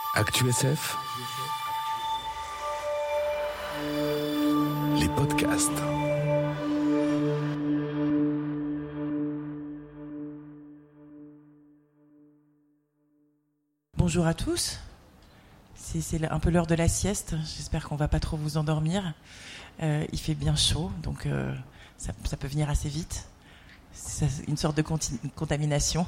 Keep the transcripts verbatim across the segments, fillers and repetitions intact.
Actu S F, les podcasts. Bonjour à tous, c'est, c'est un peu l'heure de la sieste, j'espère qu'on ne va pas trop vous endormir. Euh, il fait bien chaud, donc euh, ça, ça peut venir assez vite. C'est une sorte de conti- contamination.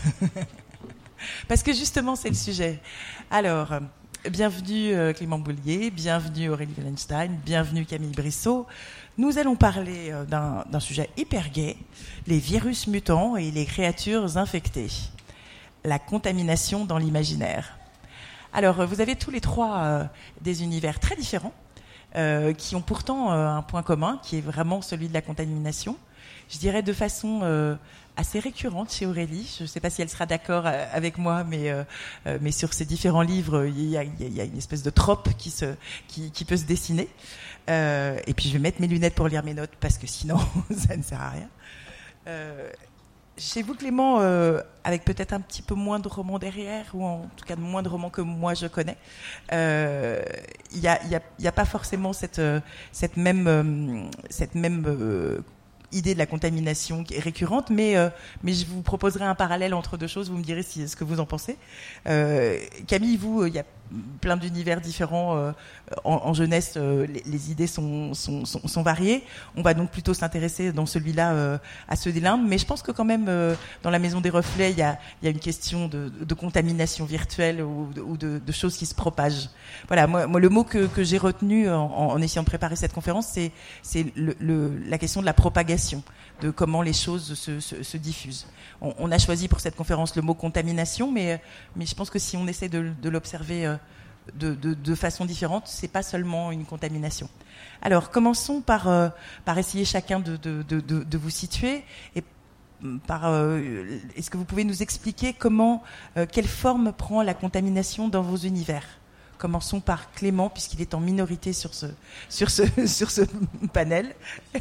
Parce que justement, c'est le sujet. Alors, euh, bienvenue euh, Clément Boulier, bienvenue Aurélie Wallenstein, bienvenue Camille Brissot. Nous allons parler euh, d'un, d'un sujet hyper gai, les virus mutants et les créatures infectées. La contamination dans l'imaginaire. Alors, vous avez tous les trois euh, des univers très différents, euh, qui ont pourtant euh, un point commun, qui est vraiment celui de la contamination. Je dirais de façon euh, assez récurrente chez Aurélie. Je ne sais pas si elle sera d'accord euh, avec moi, mais, euh, euh, mais sur ces différents livres, il y a, il y a une espèce de trope qui, se, qui, qui peut se dessiner. Euh, et puis, je vais mettre mes lunettes pour lire mes notes, parce que sinon, ça ne sert à rien. Euh, Chez vous, Clément, euh, avec peut-être un petit peu moins de romans derrière, ou en tout cas moins de romans que moi je connais, il euh, n'y a, y a, y a pas forcément cette, euh, cette même, euh, cette même euh, idée de la contamination qui est récurrente, mais, euh, mais je vous proposerai un parallèle entre deux choses, vous me direz si, ce que vous en pensez. Euh, Camille, vous, il y a plein d'univers différents euh, en, en jeunesse, euh, les, les idées sont, sont, sont, sont variées. On va donc plutôt s'intéresser dans celui-là euh, à ceux des limbes, mais je pense que quand même euh, dans la Maison des Reflets, il y a, il y a une question de, de contamination virtuelle ou, de, ou de, de choses qui se propagent. Voilà, moi, moi le mot que, que j'ai retenu en, en essayant de préparer cette conférence, c'est, c'est le, le, la question de la propagation, de comment les choses se, se, se diffusent. On, on a choisi pour cette conférence le mot contamination, mais, mais je pense que si on essaie de, de l'observer euh, de, de, de façon différente, c'est pas seulement une contamination. Alors, commençons par, euh, par essayer chacun de, de, de, de, de vous situer et par, euh, est-ce que vous pouvez nous expliquer comment, euh, quelle forme prend la contamination dans vos univers ? Commençons par Clément, puisqu'il est en minorité sur ce, sur ce, sur ce panel.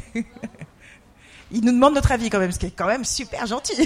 Il nous demande notre avis quand même, ce qui est quand même super gentil.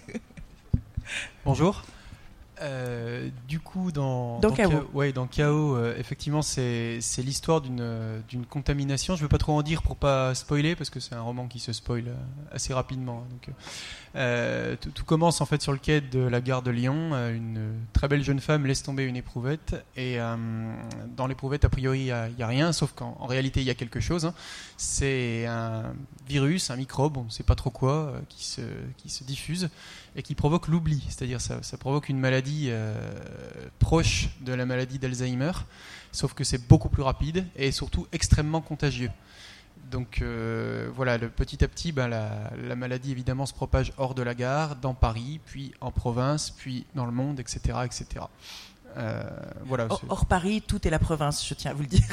Bonjour. Euh, du coup, dans, dans, dans Chaos, Chaos, ouais, dans Chaos euh, effectivement, c'est, c'est l'histoire d'une, d'une contamination. Je ne veux pas trop en dire pour pas spoiler, parce que c'est un roman qui se spoil assez rapidement. Donc, euh, tout, tout commence en fait sur le quai de la gare de Lyon. Une très belle jeune femme laisse tomber une éprouvette, et euh, dans l'éprouvette, a priori, il n'y a, a rien, sauf qu'en en réalité, il y a quelque chose. Hein. C'est un virus, un microbe, on ne sait pas trop quoi, euh, qui, se, qui se diffuse et qui provoque l'oubli, c'est-à-dire ça, ça provoque une maladie euh, proche de la maladie d'Alzheimer, sauf que c'est beaucoup plus rapide et surtout extrêmement contagieux. Donc euh, voilà, le, petit à petit, ben, la, la maladie évidemment se propage hors de la gare, dans Paris, puis en province, puis dans le monde, et cetera, et cetera. Euh, voilà. Hors, hors Paris, tout est la province, je tiens à vous le dire.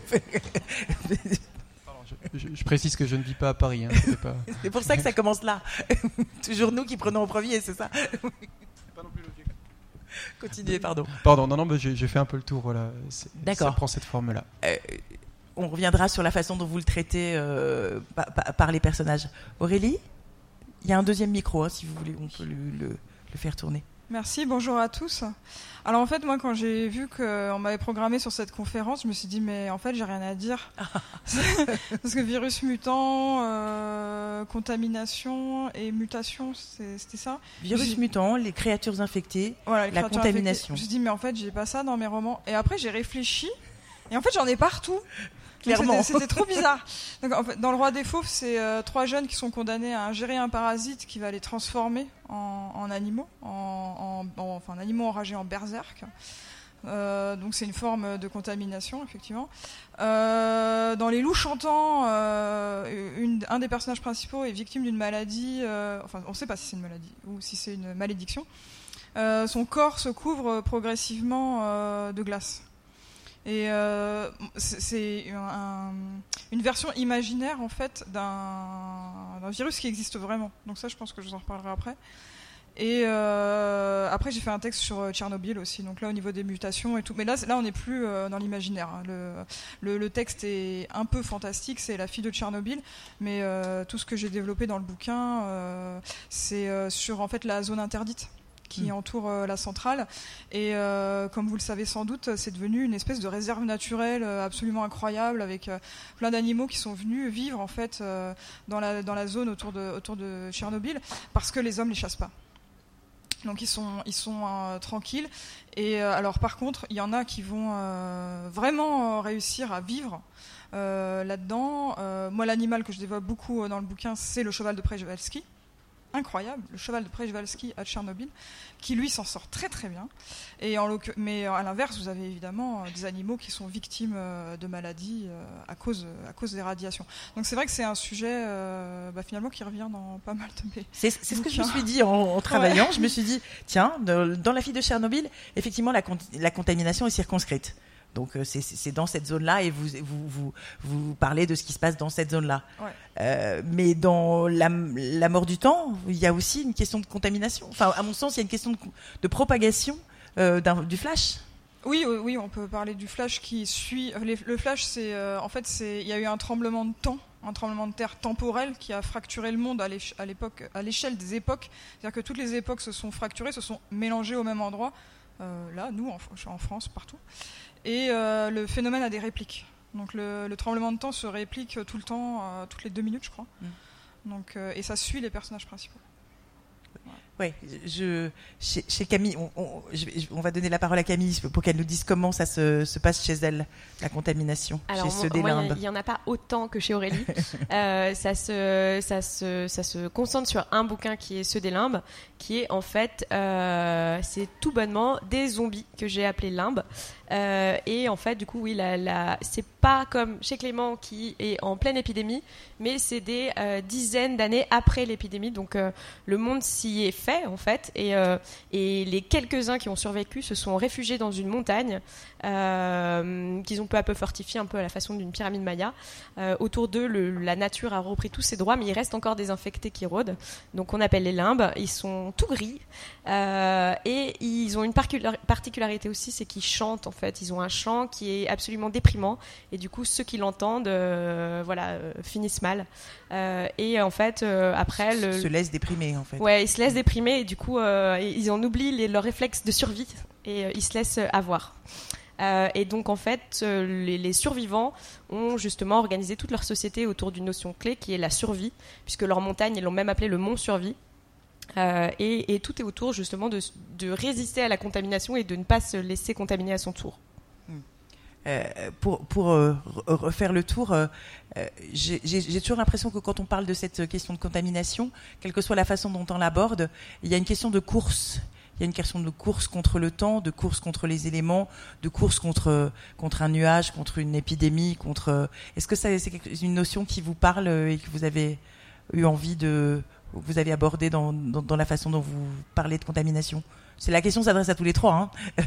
Je, je, je précise que je ne vis pas à Paris. Hein, c'est, pas... c'est pour ça que ça commence là. Toujours nous qui prenons en premier, c'est ça. C'est pas non plus logique. Continuez, pardon. Pardon, non, non, mais j'ai, j'ai fait un peu le tour. Voilà. C'est, D'accord. Ça prend cette forme-là. Euh, on reviendra sur la façon dont vous le traitez euh, par, par les personnages. Aurélie, il y a un deuxième micro, hein, si vous voulez, on peut le, le, le faire tourner. Merci, bonjour à tous. Alors en fait, moi, quand j'ai vu qu'on m'avait programmé sur cette conférence, je me suis dit, mais en fait, j'ai rien à dire. Parce que virus mutant, euh, contamination et mutation, c'est, c'était ça. Virus j'ai... mutant, les créatures infectées, voilà, les la créatures contamination. Infectées. Je me suis dit, mais en fait, j'ai pas ça dans mes romans. Et après, j'ai réfléchi, et en fait, j'en ai partout. Clairement. C'était, c'était trop bizarre. Donc, en fait, dans Le Roi des Fauves, c'est euh, trois jeunes qui sont condamnés à ingérer un parasite qui va les transformer en, en animaux, en, en, en, enfin, en animaux enragés en berserk. Euh, donc c'est une forme de contamination, effectivement. Euh, dans Les Loups chantants, euh, une, un des personnages principaux est victime d'une maladie, euh, enfin on ne sait pas si c'est une maladie ou si c'est une malédiction. Euh, son corps se couvre progressivement euh, de glace. Et euh, c'est, c'est un, une version imaginaire en fait d'un, d'un virus qui existe vraiment. Donc ça, je pense que je vous en reparlerai après. Et euh, après, j'ai fait un texte sur Tchernobyl aussi. Donc là, au niveau des mutations et tout. Mais là, là on n'est plus euh, dans l'imaginaire. Hein. Le, le, le texte est un peu fantastique. C'est la fille de Tchernobyl. Mais euh, tout ce que j'ai développé dans le bouquin, euh, c'est euh, sur en fait la zone interdite. qui mmh. entoure euh, la centrale. Et euh, comme vous le savez sans doute, c'est devenu une espèce de réserve naturelle euh, absolument incroyable, avec euh, plein d'animaux qui sont venus vivre en fait euh, dans la dans la zone autour de autour de Tchernobyl, parce que les hommes les chassent pas. Donc ils sont ils sont euh, tranquilles. Et euh, alors par contre, il y en a qui vont euh, vraiment euh, réussir à vivre euh, là-dedans. Euh, moi, l'animal que je développe beaucoup euh, dans le bouquin, c'est le cheval de Przewalski. Incroyable, le cheval de Przewalski à Tchernobyl, qui lui s'en sort très très bien. Et en mais à l'inverse, vous avez évidemment des animaux qui sont victimes de maladies à cause à cause des radiations. Donc c'est vrai que c'est un sujet euh, bah, finalement qui revient dans pas mal de mes. C'est, c'est ce que je me suis dit en, en travaillant. Ouais. Je me suis dit tiens, dans la fille de Tchernobyl, effectivement la, la contamination est circonscrite. Donc c'est, c'est dans cette zone-là et vous, vous, vous, vous parlez de ce qui se passe dans cette zone-là. Ouais. Euh, mais dans la, la mort du temps, il y a aussi une question de contamination. Enfin, à mon sens, il y a une question de, de propagation euh, d'un, du flash. Oui, oui, on peut parler du flash qui suit. Le flash, c'est euh, en fait, c'est il y a eu un tremblement de temps, un tremblement de terre temporel qui a fracturé le monde à, l'éche- à l'époque, à l'échelle des époques. C'est-à-dire que toutes les époques se sont fracturées, se sont mélangées au même endroit. Euh, là, nous, en, en France, partout. Et euh, le phénomène a des répliques. Donc le, le tremblement de temps se réplique tout le temps, euh, toutes les deux minutes, je crois. Mm. Donc, euh, et ça suit les personnages principaux. Oui, je, chez, chez Camille, on, on, je, on va donner la parole à Camille pour qu'elle nous dise comment ça se, se passe chez elle, la contamination. Alors, chez ceux des limbes. Il n'y en a pas autant que chez Aurélie. euh, ça, se, ça, se, ça se concentre sur un bouquin qui est Ceux des limbes, qui est en fait, euh, c'est tout bonnement des zombies que j'ai appelés limbes. Euh, et en fait, du coup, oui, la, la, c'est pas comme chez Clément qui est en pleine épidémie, mais c'est des euh, dizaines d'années après l'épidémie. Donc, euh, le monde s'y est fait, en fait. Et, euh, et les quelques-uns qui ont survécu se sont réfugiés dans une montagne euh, qu'ils ont peu à peu fortifiée, un peu à la façon d'une pyramide maya. Euh, autour d'eux, le, la nature a repris tous ses droits, mais il reste encore des infectés qui rôdent. Donc, on appelle les limbes. Ils sont tout gris. Euh, et ils ont une particularité aussi, c'est qu'ils chantent, en fait. Ils ont un chant qui est absolument déprimant. Et du coup, ceux qui l'entendent euh, voilà, euh, finissent mal. Euh, et en fait, euh, après... Se, le... se laissent déprimer, en fait. Ouais, ils se laissent déprimer et du coup, euh, ils en oublient les, leurs réflexes de survie et euh, ils se laissent avoir. Euh, et donc, en fait, euh, les, les survivants ont justement organisé toute leur société autour d'une notion clé qui est la survie, puisque leur montagne, ils l'ont même appelée le Mont Survie. Euh, et, et tout est autour justement de, de résister à la contamination et de ne pas se laisser contaminer à son tour. Euh, pour pour euh, refaire le tour, euh, j'ai, j'ai, j'ai toujours l'impression que quand on parle de cette question de contamination, quelle que soit la façon dont on l'aborde, il y a une question de course. Il y a une question de course contre le temps, de course contre les éléments, de course contre contre un nuage, contre une épidémie, contre. Est-ce que ça, c'est une notion qui vous parle et que vous avez eu envie de vous avez abordé dans, dans, dans la façon dont vous parlez de contamination? C'est la question s'adresse à tous les trois. Hein.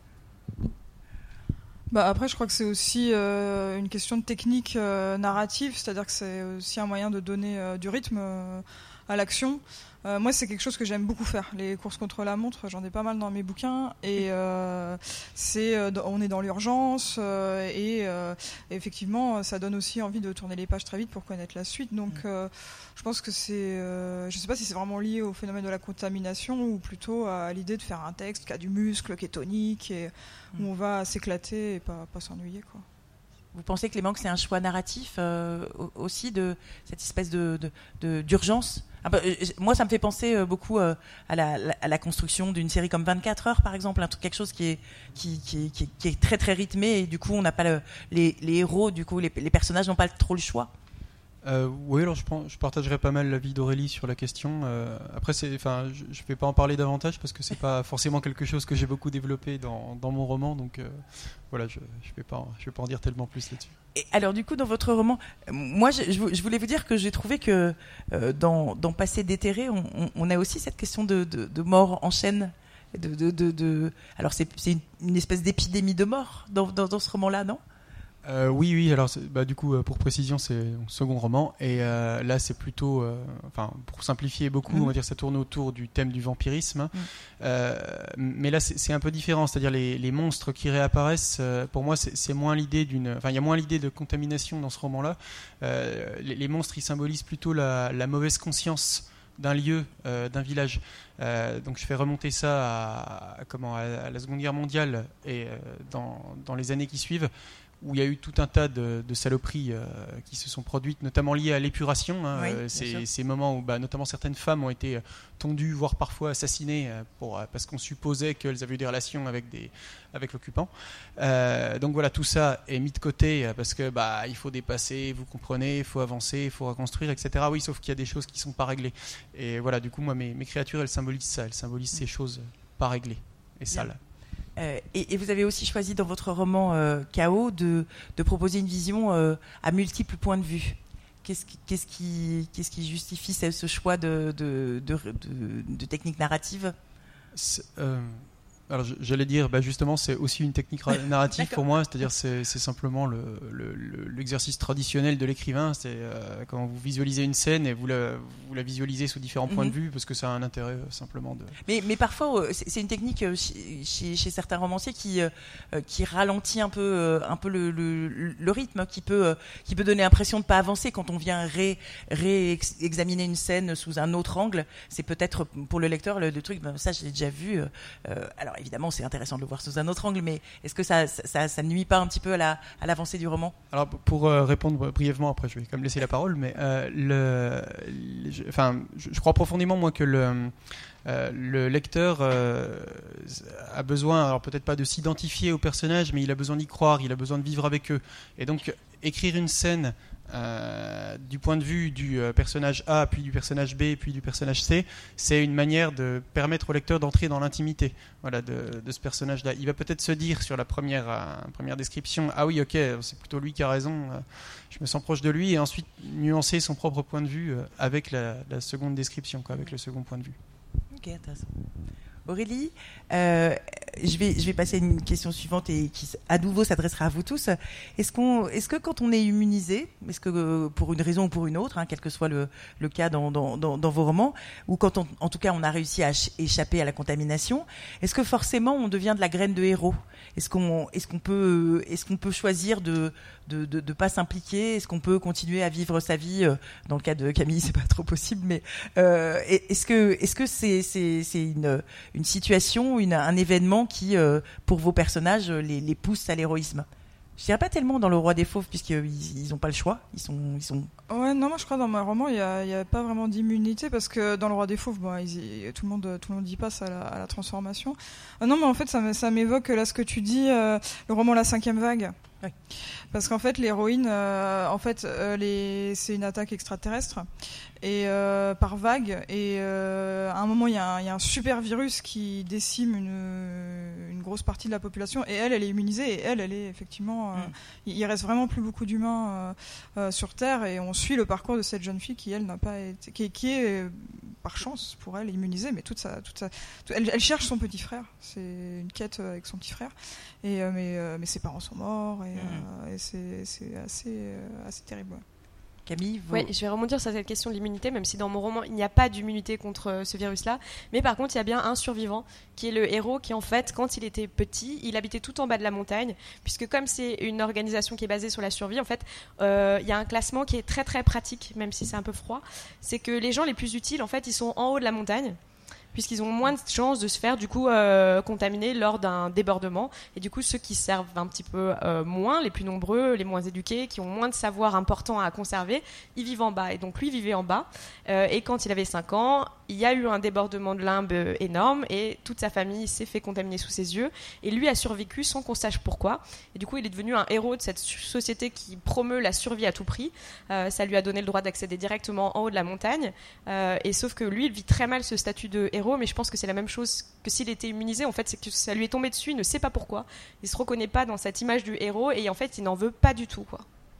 Bah après, je crois que c'est aussi euh, une question de technique euh, narrative, c'est-à-dire que c'est aussi un moyen de donner euh, du rythme euh, à l'action. Euh, moi, c'est quelque chose que j'aime beaucoup faire. Les courses contre la montre, j'en ai pas mal dans mes bouquins. Et euh, c'est, euh, on est dans l'urgence euh, et euh, effectivement, ça donne aussi envie de tourner les pages très vite pour connaître la suite. Donc, euh, je pense que c'est, euh, je sais pas si c'est vraiment lié au phénomène de la contamination ou plutôt à l'idée de faire un texte qui a du muscle, qui est tonique et où on va s'éclater et pas, pas s'ennuyer, quoi. Vous pensez, Clément, que c'est un choix narratif euh, aussi de cette espèce de, de, de d'urgence? Ah bah, euh, moi, ça me fait penser euh, beaucoup euh, à, la, à la construction d'une série comme vingt-quatre heures, par exemple, un truc, quelque chose qui est qui, qui, qui, qui est très très rythmé et du coup, on n'a pas le, les, les héros, du coup, les, les personnages n'ont pas trop le choix. Euh, oui, alors je, prends, je partagerai pas mal l'avis d'Aurélie sur la question. Euh, après, c'est, enfin, je, je vais pas en parler davantage parce que c'est pas forcément quelque chose que j'ai beaucoup développé dans, dans mon roman, donc euh, voilà, je, je vais pas, je vais pas en dire tellement plus là-dessus. Et alors, du coup, dans votre roman, moi, je, je voulais vous dire que j'ai trouvé que euh, dans, dans Passé déterré, on, on, on a aussi cette question de, de, de mort en chaîne. De, de, de, de... Alors, c'est, c'est une, une espèce d'épidémie de mort dans, dans, dans ce roman-là, non ? Euh, oui, oui. Alors, bah, du coup, pour précision, c'est mon second roman, et euh, là, c'est plutôt, euh, enfin, pour simplifier beaucoup, mmh. on va dire, ça tourne autour du thème du vampirisme. Mmh. Euh, mais là, c'est, c'est un peu différent. C'est-à-dire les, les monstres qui réapparaissent. Euh, pour moi, c'est, c'est moins l'idée d'une, enfin, il y a moins l'idée de contamination dans ce roman-là. Euh, les, les monstres, ils symbolisent plutôt la, la mauvaise conscience d'un lieu, euh, d'un village. Euh, donc je fais remonter ça à, à, comment, à, à la Seconde Guerre mondiale et euh, dans, dans les années qui suivent, où il y a eu tout un tas de, de saloperies euh, qui se sont produites, notamment liées à l'épuration. Hein, oui, euh, ces, ces moments où bah, notamment certaines femmes ont été tondues, voire parfois assassinées, euh, pour, euh, parce qu'on supposait qu'elles avaient eu des relations avec, des, avec l'occupant. Euh, donc voilà, tout ça est mis de côté euh, parce que bah, il faut dépasser, vous comprenez, il faut avancer, il faut reconstruire, et cetera. Oui, sauf qu'il y a des choses qui ne sont pas réglées. Et voilà, du coup, moi, mes, mes créatures, elles symbolisent ça, elles symbolisent ces choses pas réglées et sales. Euh, et, et vous avez aussi choisi dans votre roman euh, Chaos de, de proposer une vision euh, à multiples points de vue. Qu'est-ce qui, qu'est-ce qui, qu'est-ce qui justifie ce, ce choix de, de, de, de, de technique narrative ? euh, Alors j'allais dire, bah justement, c'est aussi une technique narrative pour moi, c'est-à-dire c'est, c'est simplement le, le, le, l'exercice traditionnel de l'écrivain, c'est euh, quand vous visualisez une scène et vous la, vous la visualisez sous différents points mm-hmm. de vue, parce que ça a un intérêt euh, simplement de... Mais, mais parfois, euh, c'est, c'est une technique euh, chez, chez certains romanciers qui, euh, qui ralentit un peu, euh, un peu le, le, le rythme, qui peut, euh, qui peut donner l'impression de ne pas avancer quand on vient ré, ré-examiner une scène sous un autre angle. C'est peut-être pour le lecteur le, le truc, ben, ça je l'ai déjà vu, euh, alors évidemment c'est intéressant de le voir sous un autre angle, mais est-ce que ça, ça, ça ne nuit pas un petit peu à, la, à l'avancée du roman ? Alors pour euh, répondre brièvement, après je vais quand même laisser la parole, mais euh, le, le, enfin, je, je crois profondément moi que le, euh, le lecteur euh, a besoin, alors peut-être pas de s'identifier aux personnages, mais il a besoin d'y croire, il a besoin de vivre avec eux, et donc écrire une scène Euh, du point de vue du euh, personnage A, puis du personnage B, puis du personnage C, c'est une manière de permettre au lecteur d'entrer dans l'intimité, voilà, de, de ce personnage-là. Il va peut-être se dire sur la première, euh, première description, ah oui, ok, c'est plutôt lui qui a raison, euh, je me sens proche de lui, et ensuite nuancer son propre point de vue euh, avec la, la seconde description, quoi, avec le second point de vue. Ok, intéressant. Aurélie, euh, je vais je vais passer à une question suivante et qui à nouveau s'adressera à vous tous. Est-ce qu'on est-ce que quand on est immunisé, est-ce que euh, pour une raison ou pour une autre, hein, quel que soit le le cas dans dans dans, dans vos romans, ou quand on, en tout cas on a réussi à ch- échapper à la contamination, est-ce que forcément on devient de la graine de héros ? Est-ce qu'on est-ce qu'on peut est-ce qu'on peut choisir de de de, de pas s'impliquer ? Est-ce qu'on peut continuer à vivre sa vie ? Dans le cas de Camille, c'est pas trop possible, mais euh, est-ce que est-ce que c'est c'est c'est une une situation, une, un événement qui, euh, pour vos personnages, les, les pousse à l'héroïsme. Je dirais pas tellement dans Le Roi des Fauves, puisqu'ils n'ont pas le choix. Ils sont, ils sont... Ouais, non, moi je crois dans mon roman, il n'y a, a pas vraiment d'immunité, parce que dans Le Roi des Fauves, bon, ils, tout, le monde, tout le monde y passe à la, à la transformation. Ah non, mais en fait, ça, ça m'évoque là ce que tu dis, euh, le roman La Cinquième Vague. Oui. Parce qu'en fait, l'héroïne, euh, en fait, euh, les... c'est une attaque extraterrestre et euh, par vague. Et euh, à un moment, il y, y a un super virus qui décime une, une grosse partie de la population. Et elle, elle est immunisée. Et elle, elle est effectivement. Euh, mm. Il reste vraiment plus beaucoup d'humains euh, euh, sur Terre. Et on suit le parcours de cette jeune fille qui, elle, n'a pas été, qui, qui est par chance pour elle immunisée, mais toute sa, toute sa, toute, elle, elle cherche son petit frère. C'est une quête avec son petit frère. Et euh, mais, euh, mais ses parents sont morts. Et, mm. euh, et c'est, c'est assez, euh, assez terrible. Ouais. Camille, vous... Oui, je vais rebondir sur cette question de l'immunité, même si dans mon roman il n'y a pas d'immunité contre ce virus-là, mais par contre il y a bien un survivant qui est le héros qui en fait quand il était petit, il habitait tout en bas de la montagne, puisque comme c'est une organisation qui est basée sur la survie, en fait euh, il y a un classement qui est très très pratique, même si c'est un peu froid, c'est que les gens les plus utiles en fait ils sont en haut de la montagne, puisqu'ils ont moins de chances de se faire du coup euh, contaminer lors d'un débordement, et du coup ceux qui servent un petit peu euh, moins, les plus nombreux, les moins éduqués, qui ont moins de savoir important à conserver, ils vivent en bas. Et donc lui vivait en bas, euh, et quand il avait cinq ans, il y a eu un débordement de limbes énorme et toute sa famille s'est fait contaminer sous ses yeux, et lui a survécu sans qu'on sache pourquoi, et du coup il est devenu un héros de cette société qui promeut la survie à tout prix. Euh, ça lui a donné le droit d'accéder directement en haut de la montagne, euh, et sauf que lui il vit très mal ce statut de héros, mais je pense que c'est la même chose que s'il était immunisé. En fait, c'est que ça lui est tombé dessus, il ne sait pas pourquoi, il se reconnaît pas dans cette image du héros, et en fait il n'en veut pas du tout, quoi.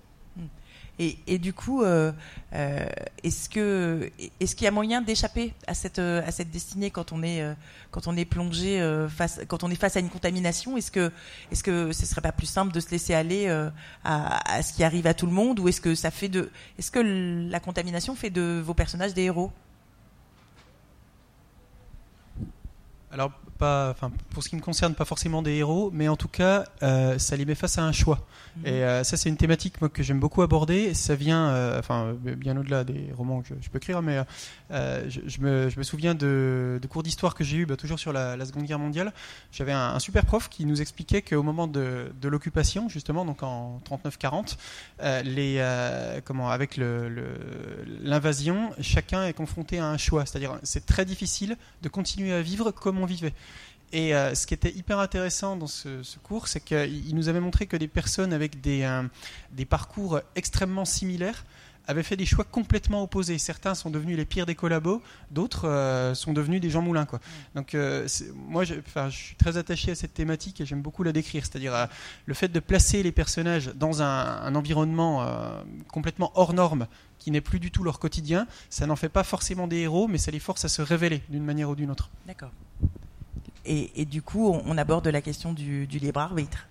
Et, et du coup, euh, euh, est-ce que est-ce qu'il y a moyen d'échapper à cette à cette destinée quand on est euh, quand on est plongé euh, face quand on est face à une contamination? Est-ce que est-ce que ce serait pas plus simple de se laisser aller euh, à, à ce qui arrive à tout le monde, ou est-ce que ça fait de est-ce que la contamination fait de vos personnages des héros? Alors pas, enfin pour ce qui me concerne, pas forcément des héros, mais en tout cas, euh, ça les met face à un choix. Mmh. Et euh, ça, c'est une thématique moi que j'aime beaucoup aborder. Ça vient, euh, enfin bien au-delà des romans que je, je peux écrire, mais euh, je, je, me, je me souviens de, de cours d'histoire que j'ai eu, bah, toujours sur la, la Seconde Guerre mondiale. J'avais un, un super prof qui nous expliquait qu'au moment de, de l'occupation, justement, donc en trente-neuf quarante, euh, les, euh, comment, avec le, le, l'invasion, chacun est confronté à un choix. C'est-à-dire, c'est très difficile de continuer à vivre comme on vivait. Et euh, ce qui était hyper intéressant dans ce, ce cours, c'est qu'il nous avait montré que des personnes avec des, euh, des parcours extrêmement similaires avaient fait des choix complètement opposés. Certains sont devenus les pires des collabos, d'autres euh, sont devenus des Jean Moulin, quoi. Donc euh, moi, je, je suis très attaché à cette thématique et j'aime beaucoup la décrire. C'est-à-dire euh, le fait de placer les personnages dans un, un environnement euh, complètement hors norme, qui n'est plus du tout leur quotidien, ça n'en fait pas forcément des héros, mais ça les force à se révéler d'une manière ou d'une autre. D'accord. Et, et du coup, on, on aborde la question du, du libre arbitre.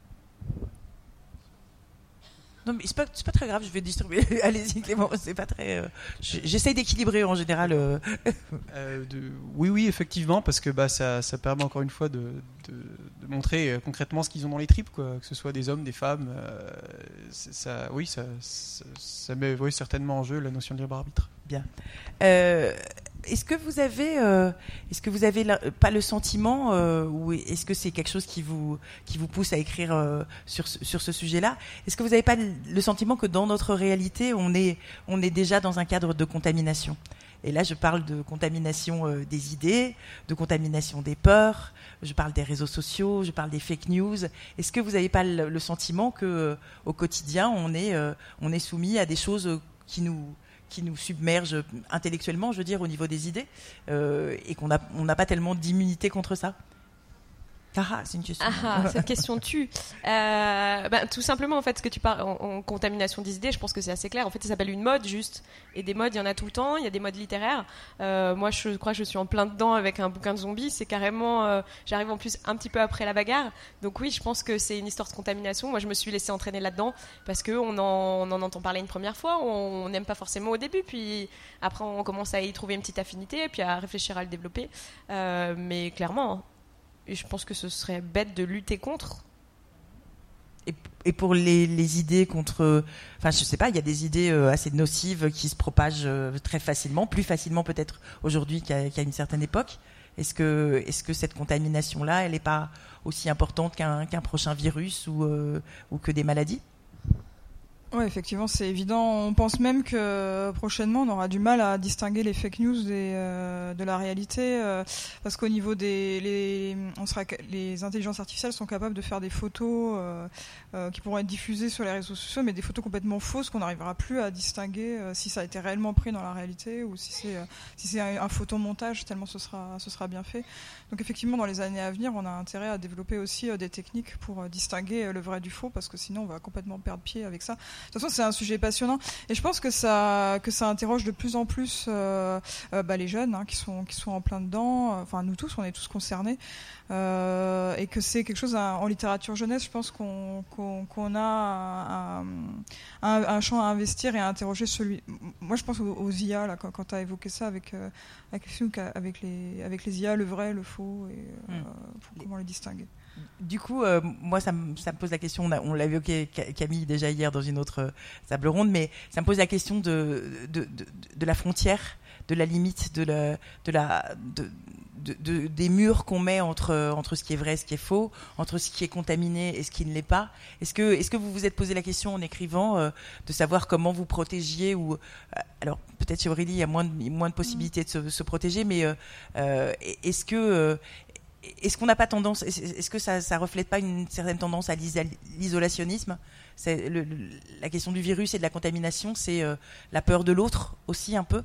Non, mais c'est pas, c'est pas très grave, je vais distribuer. Allez-y, Clément, c'est pas très. Euh, j'essaye d'équilibrer en général. Euh... Euh, de, oui, oui, effectivement, parce que bah, ça, ça permet encore une fois de, de, de montrer euh, concrètement ce qu'ils ont dans les tripes, quoi, que ce soit des hommes, des femmes. Euh, ça, oui, ça, ça, ça met oui, certainement en jeu la notion de libre arbitre. Bien. Euh, Est-ce que vous avez, euh, est-ce que vous avez la, pas le sentiment, euh, ou est-ce que c'est quelque chose qui vous qui vous pousse à écrire euh, sur sur ce sujet-là? Est-ce que vous n'avez pas le sentiment que dans notre réalité, on est on est déjà dans un cadre de contamination? Et là, je parle de contamination euh, des idées, de contamination des peurs. Je parle des réseaux sociaux, je parle des fake news. Est-ce que vous n'avez pas le, le sentiment que euh, au quotidien, on est euh, on est soumis à des choses qui nous qui nous submerge intellectuellement, je veux dire, au niveau des idées, euh, et qu'on n'a on n'a pas tellement d'immunité contre ça. Ah, c'est une question. Ah, cette question tue. Euh, bah, tout simplement, en fait, ce que tu parles en, en contamination des idées, je pense que c'est assez clair. En fait, ça s'appelle une mode, juste. Et des modes, il y en a tout le temps. Il y a des modes littéraires. Euh, moi, je crois que je suis en plein dedans avec un bouquin de zombies. C'est carrément. Euh, j'arrive en plus un petit peu après la bagarre. Donc oui, je pense que c'est une histoire de contamination. Moi, je me suis laissée entraîner là-dedans parce que on en, on en entend parler une première fois. On n'aime pas forcément au début, puis après, on commence à y trouver une petite affinité, puis à réfléchir à le développer. Euh, mais clairement. Et je pense que ce serait bête de lutter contre. Et, et pour les, les idées contre... Enfin, je sais pas, il y a des idées euh, assez nocives qui se propagent euh, très facilement, plus facilement peut-être aujourd'hui qu'à, qu'à une certaine époque. Est-ce que, est-ce que cette contamination-là, elle n'est pas aussi importante qu'un, qu'un prochain virus ou, euh, ou que des maladies ? Oui, effectivement, c'est évident. On pense même que prochainement, on aura du mal à distinguer les fake news des, euh, de la réalité, euh, parce qu'au niveau des, les, on sera, les intelligences artificielles sont capables de faire des photos euh, euh, qui pourront être diffusées sur les réseaux sociaux, mais des photos complètement fausses qu'on n'arrivera plus à distinguer euh, si ça a été réellement pris dans la réalité ou si c'est, euh, si c'est un, un photomontage, tellement ce sera, ce sera bien fait. Donc effectivement, dans les années à venir, on a intérêt à développer aussi euh, des techniques pour euh, distinguer euh, le vrai du faux, parce que sinon, on va complètement perdre pied avec ça. De toute façon, c'est un sujet passionnant et je pense que ça que ça interroge de plus en plus euh, euh, bah, les jeunes hein, qui sont qui sont en plein dedans. Enfin, nous tous, on est tous concernés euh, et que c'est quelque chose hein, en littérature jeunesse. Je pense qu'on qu'on, qu'on a un, un, un champ à investir et à interroger celui. Moi, je pense aux, aux I A là quand, quand tu as évoqué ça avec euh, avec avec les avec les I A, le vrai, le faux et euh, mmh. pour comment les distinguer. Du coup, euh, moi, ça me, ça me pose la question, on, a, on l'a évoqué Camille déjà hier dans une autre euh, table ronde, mais ça me pose la question de, de, de, de la frontière, de la limite, de la, de la, de, de, de, des murs qu'on met entre, entre ce qui est vrai et ce qui est faux, entre ce qui est contaminé et ce qui ne l'est pas. Est-ce que, est-ce que vous vous êtes posé la question en écrivant euh, de savoir comment vous protégiez ou, euh, alors peut-être chez Aurélie, il y a moins de, moins de possibilités de se, se protéger, mais euh, euh, est-ce que... Euh, Est-ce qu'on n'a pas tendance, est-ce que ça, ça reflète pas une certaine tendance à l'isolationnisme ? C'est le, le, la question du virus et de la contamination, c'est euh, la peur de l'autre aussi un peu ?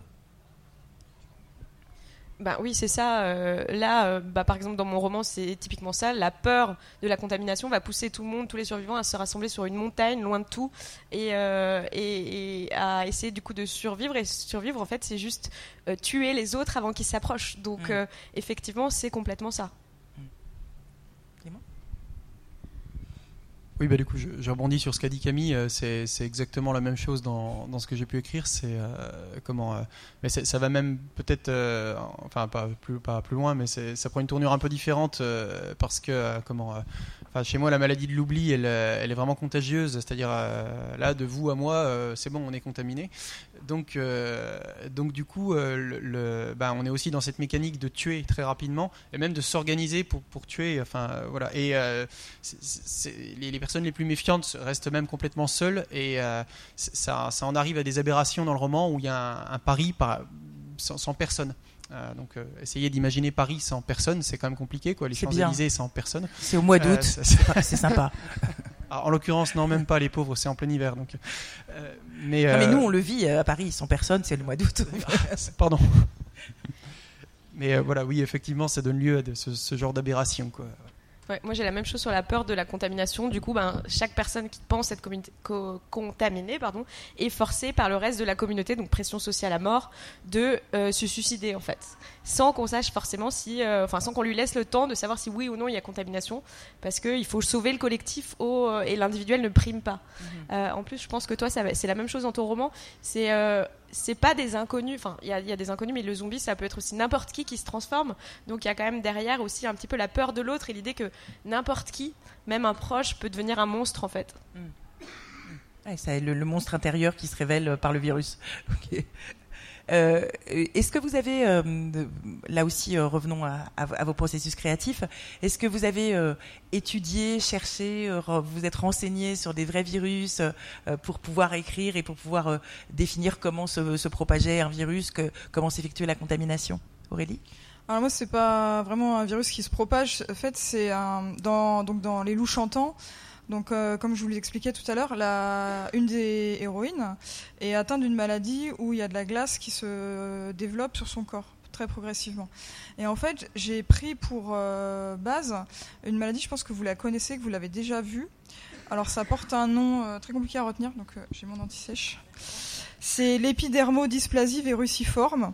Bah oui, c'est ça. Euh, là, euh, bah, par exemple, dans mon roman, c'est typiquement ça. La peur de la contamination va pousser tout le monde, tous les survivants, à se rassembler sur une montagne, loin de tout, et, euh, et, et à essayer du coup de survivre. Et survivre, en fait, c'est juste euh, tuer les autres avant qu'ils s'approchent. Donc, mmh. euh, effectivement, c'est complètement ça. Oui, bah du coup, je, je rebondis sur ce qu'a dit Camille. euh, C'est, c'est exactement la même chose dans, dans ce que j'ai pu écrire. C'est euh, comment, euh, mais c'est- ça va même peut-être, euh, enfin pas plus, pas plus loin, mais c'est, ça prend une tournure un peu différente euh, parce que euh, comment, euh, enfin chez moi la maladie de l'oubli, elle, euh, elle est vraiment contagieuse. C'est-à-dire euh, là, de vous à moi, euh, c'est bon, on est contaminé. Donc, euh, donc du coup, euh, le, le- bah, on est aussi dans cette mécanique de tuer très rapidement et même de s'organiser pour, pour tuer. Enfin, euh, voilà. Et euh, c'est, c'est, les, les personnes les plus méfiantes restent même complètement seules et euh, ça, ça en arrive à des aberrations dans le roman où il y a un, un Paris par, sans, sans personne. Euh, donc, euh, essayer d'imaginer Paris sans personne, c'est quand même compliqué, quoi. Les C'est Champs-Élysées sans personne. C'est au mois d'août, Euh, ça- c'est, c'est sympa. Alors, en l'occurrence, non, même pas les pauvres, c'est en plein hiver. Donc, euh, mais, Non, mais euh, nous, on le vit euh, à Paris, sans personne, c'est le mois d'août. Pardon. Mais euh, voilà, oui, effectivement, ça donne lieu à de, ce, ce genre d'aberration, quoi. Ouais, moi j'ai la même chose sur la peur de la contamination. Du coup, ben, chaque personne qui pense être communauté- co- contaminée pardon, est forcée par le reste de la communauté, donc pression sociale à mort, de euh, se suicider en fait, sans qu'on sache forcément si, euh, enfin sans qu'on lui laisse le temps de savoir si oui ou non il y a contamination, parce qu'il faut sauver le collectif au, euh, et l'individuel ne prime pas. Mhm. Euh, en plus, je pense que toi, ça va- c'est la même chose dans ton roman. C'est euh, c'est pas des inconnus. Enfin, il y, a- il y a des inconnus, mais le zombie, ça peut être aussi n'importe qui qui se transforme. Donc, il y a quand même derrière aussi un petit peu la peur de l'autre et l'idée que n'importe qui, même un proche, peut devenir un monstre en fait. Ouais, c'est le, le monstre intérieur qui se révèle par le virus. Ok. Euh, est-ce que vous avez, euh, de- là aussi, euh, revenons à, à, à vos processus créatifs, est-ce que vous avez euh, étudié, cherché, euh, re- vous êtes renseigné sur des vrais virus euh, pour pouvoir écrire et pour pouvoir euh, définir comment se, se propageait un virus, que, comment s'effectuait la contamination? Aurélie? Alors moi, c'est pas vraiment un virus qui se propage. En fait, c'est un, dans, donc dans Les Loups Chantants. Donc, euh, comme je vous l'expliquais tout à l'heure, la, une des héroïnes est atteinte d'une maladie où il y a de la glace qui se développe sur son corps très progressivement. Et en fait, j'ai pris pour euh, base une maladie, je pense que vous la connaissez, que vous l'avez déjà vue. Alors, ça porte un nom euh, très compliqué à retenir, donc euh, j'ai mon anti-sèche. C'est l'épidermodysplasie viruciforme.